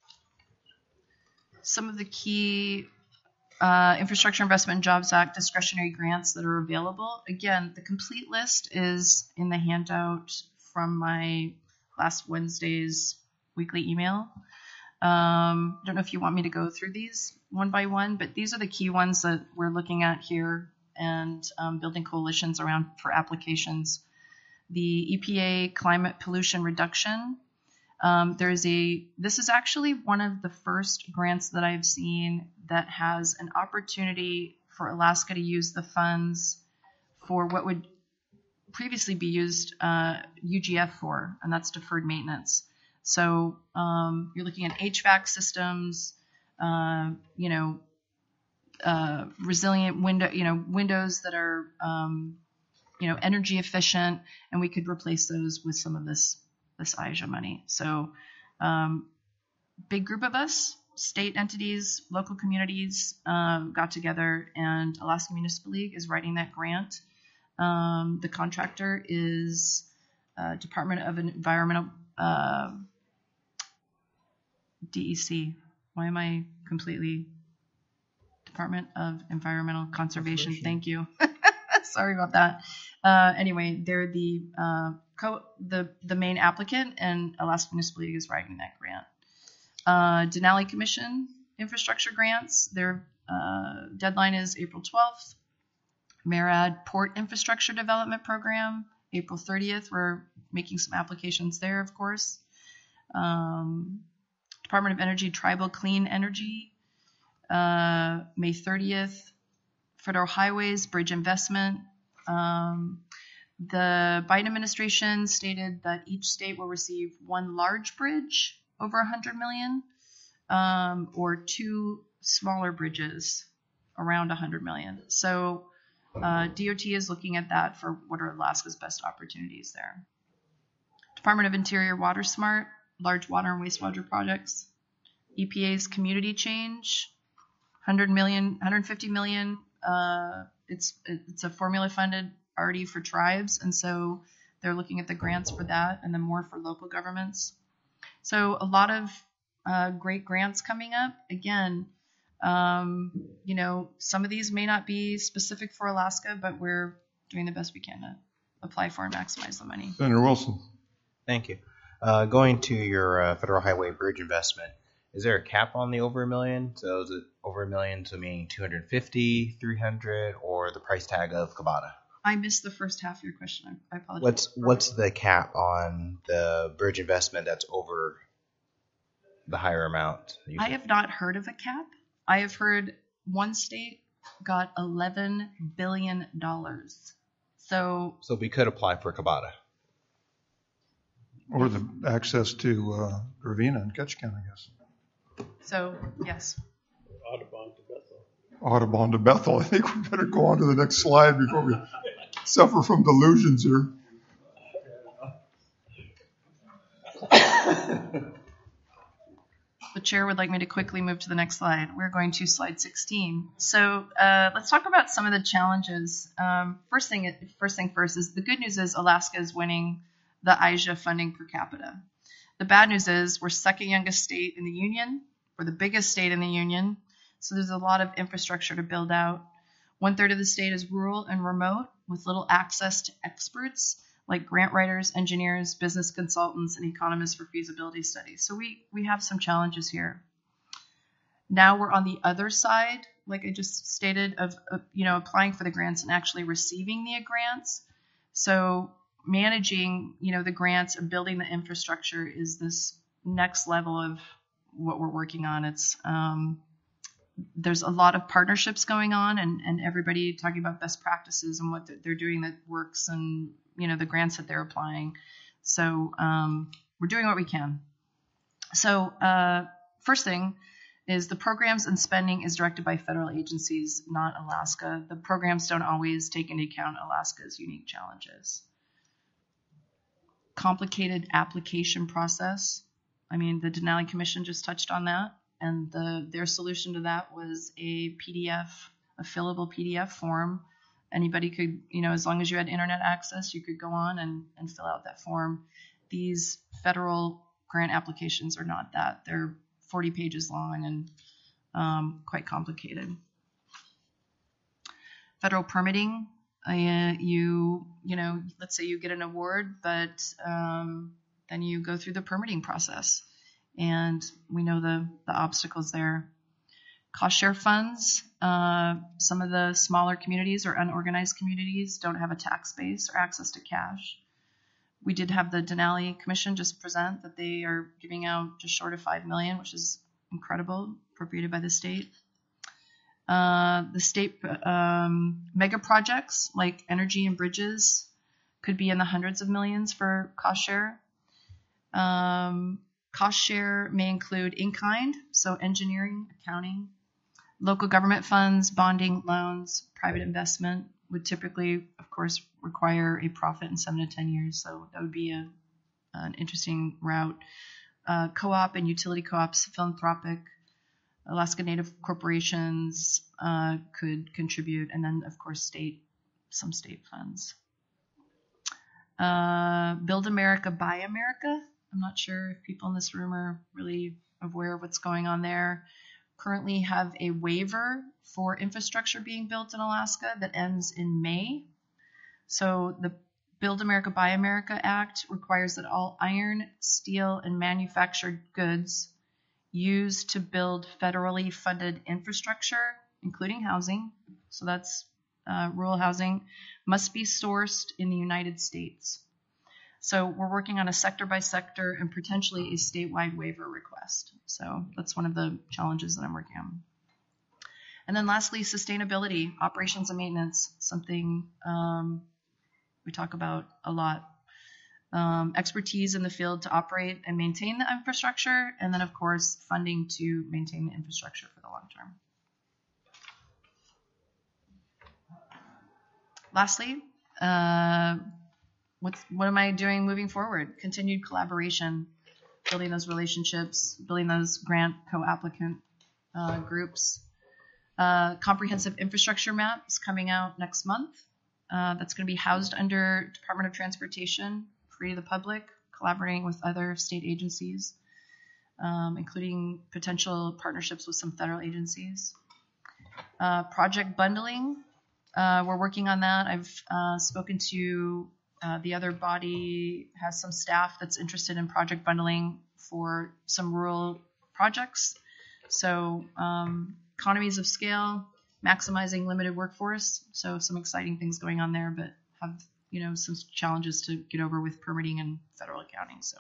some of the key Uh, Infrastructure Investment and Jobs Act discretionary grants that are available. Again, the complete list is in the handout from my last Wednesday's weekly email. Um, don't know if you want me to go through these one by one, but these are the key ones that we're looking at here, and um, building coalitions around for applications. The E P A climate pollution reduction. Um, there's a, this is actually one of the first grants that I've seen that has an opportunity for Alaska to use the funds for what would previously be used uh, U G F for, and that's deferred maintenance. So um, you're looking at H V A C systems, uh, you know, uh, resilient window, you know, windows that are, um, you know, energy efficient, and we could replace those with some of this this I J A money. So um, big group of us, state entities, local communities um, got together, and Alaska Municipal League is writing that grant. Um, the contractor is uh, Department of Environmental, uh, D E C. Why am I completely, Department of Environmental Conservation. Thank you. Sorry about that. Uh, anyway, they're the uh, co- the the main applicant, and Alaska Municipal League is writing that grant. Uh, Denali Commission infrastructure grants. Their uh, deadline is April twelfth. MARAD Port Infrastructure Development Program, April thirtieth. We're making some applications there, of course. Um, Department of Energy Tribal Clean Energy Uh, May thirtieth, federal highways, bridge investment. Um, the Biden administration stated that each state will receive one large bridge over one hundred million um, or two smaller bridges around one hundred million. So uh, D O T is looking at that for what are Alaska's best opportunities there. Department of Interior Water Smart, large water and wastewater projects. E P A's community change, one hundred million, one hundred fifty million. Uh, it's it's a formula funded already for tribes, and so they're looking at the grants for that, and then more for local governments. So a lot of uh, great grants coming up. Again, um, you know, some of these may not be specific for Alaska, but we're doing the best we can to apply for and maximize the money. Senator Wilson. Thank you. Uh, going to your uh, federal highway bridge investment, is there a cap on the over a million? So is it over a million, so meaning two hundred fifty, three hundred, or the price tag of Kabata? I missed the first half of your question. I, I apologize. What's what's the cap on the bridge investment that's over the higher amount? I have not heard of a cap. I have heard one state got eleven billion dollars. So So we could apply for Kabata. Or the access to uh, Ravina and Ketchikan, I guess. So, yes. Audubon to Bethel. Audubon to Bethel. I think we better go on to the next slide before we suffer from delusions here. The chair would like me to quickly move to the next slide. We're going to slide sixteen. So uh, let's talk about some of the challenges. Um, first thing, first thing first is the good news is Alaska is winning the I J A funding per capita. The bad news is we're second youngest state in the union. We're the biggest state in the union. So there's a lot of infrastructure to build out. One third of the state is rural and remote with little access to experts like grant writers, engineers, business consultants, and economists for feasibility studies. So we, we have some challenges here. Now we're on the other side, like I just stated, of, of you know, applying for the grants and actually receiving the grants. So managing, you know, the grants and building the infrastructure is this next level of what we're working on. It's um, there's a lot of partnerships going on, and, and everybody talking about best practices and what they're doing that works, and you know the grants that they're applying. So um, we're doing what we can. So uh, first thing is the programs and spending is directed by federal agencies, not Alaska. The programs don't always take into account Alaska's unique challenges. Complicated application process. I mean, the Denali Commission just touched on that, and the their solution to that was a P D F, a fillable P D F form. Anybody could, you know, as long as you had internet access, you could go on and, and fill out that form. These federal grant applications are not that. They're forty pages long and um, quite complicated. Federal permitting. Uh, you, you know, let's say you get an award, but um, then you go through the permitting process, and we know the, the obstacles there. Cost share funds. Uh, some of the smaller communities or unorganized communities don't have a tax base or access to cash. We did have the Denali Commission just present that they are giving out just short of five million dollars, which is incredible, appropriated by the state. Uh, the state um, mega projects like energy and bridges could be in the hundreds of millions for cost share. Um, cost share may include in-kind, so engineering, accounting, local government funds, bonding, loans, private investment would typically, of course, require a profit in seven to ten years. So that would be a, an interesting route. Uh, co-op and utility co-ops, philanthropic, Alaska Native corporations uh, could contribute, and then, of course, state, some state funds. Uh, Build America, Buy America. I'm not sure if people in this room are really aware of what's going on there. Currently have a waiver for infrastructure being built in Alaska that ends in May. So the Build America, Buy America Act requires that all iron, steel, and manufactured goods used to build federally funded infrastructure, including housing, so that's uh, rural housing, must be sourced in the United States. So we're working on a sector by sector and potentially a statewide waiver request. So that's one of the challenges that I'm working on. And then lastly, sustainability, operations and maintenance, something um, we talk about a lot. Um, expertise in the field to operate and maintain the infrastructure, and then of course funding to maintain the infrastructure for the long term. Lastly, uh, what's, what am I doing moving forward? Continued collaboration, building those relationships, building those grant co-applicant uh, groups. Uh, comprehensive infrastructure map is coming out next month. Uh, that's going to be housed under Department of Transportation, free to the public, collaborating with other state agencies, um, including potential partnerships with some federal agencies. Uh, project bundling, uh, we're working on that. I've uh, spoken to uh, the other body, has some staff that's interested in project bundling for some rural projects. So um, economies of scale, maximizing limited workforce. So some exciting things going on there, but have you know, some challenges to get over with permitting and federal accounting. So,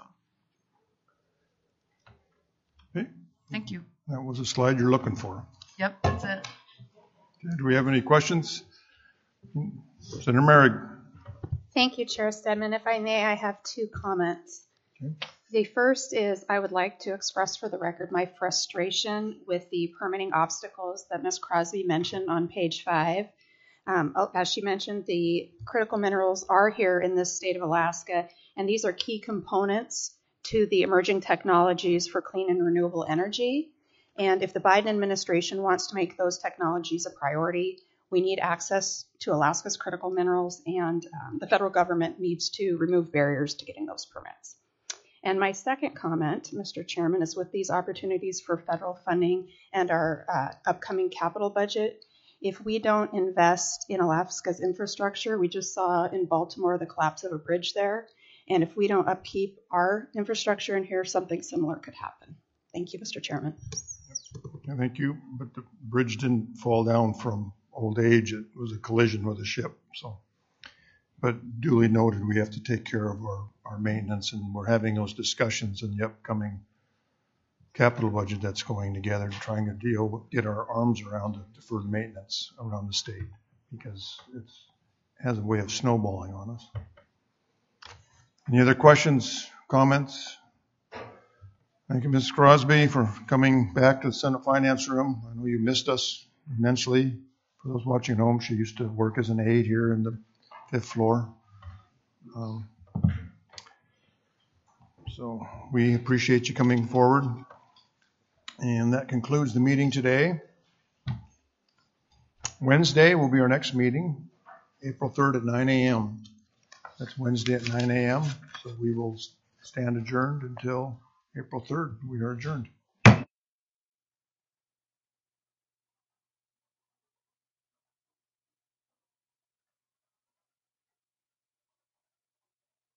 Okay. Thank you. That was a slide you're looking for. Yep, that's it. Okay, do we have any questions? Senator Merrick. Thank you, Chair Stedman. If I may, I have two comments. Okay. The first is I would like to express for the record my frustration with the permitting obstacles that Miz Crosby mentioned on page five. Um, as she mentioned, the critical minerals are here in this state of Alaska, and these are key components to the emerging technologies for clean and renewable energy. And if the Biden administration wants to make those technologies a priority, we need access to Alaska's critical minerals, and um, the federal government needs to remove barriers to getting those permits. And my second comment, Mister Chairman, is with these opportunities for federal funding and our uh, upcoming capital budget, if we don't invest in Alaska's infrastructure, we just saw in Baltimore the collapse of a bridge there. And if we don't upkeep our infrastructure in here, something similar could happen. Thank you, Mister Chairman. Thank you. But the bridge didn't fall down from old age. It was a collision with a ship. So, but duly noted, we have to take care of our, our maintenance, and we're having those discussions in the upcoming capital budget that's going together, trying to deal, get our arms around the deferred maintenance around the state, because it has a way of snowballing on us. Any other questions, comments? Thank you, Miz Crosby, for coming back to the Senate Finance Room. I know you missed us immensely. For those watching at home, she used to work as an aide here in the fifth floor. Um, so we appreciate you coming forward. And that concludes the meeting today. Wednesday will be our next meeting, April third at nine a.m. That's Wednesday at nine a.m. So we will stand adjourned until April third. We are adjourned.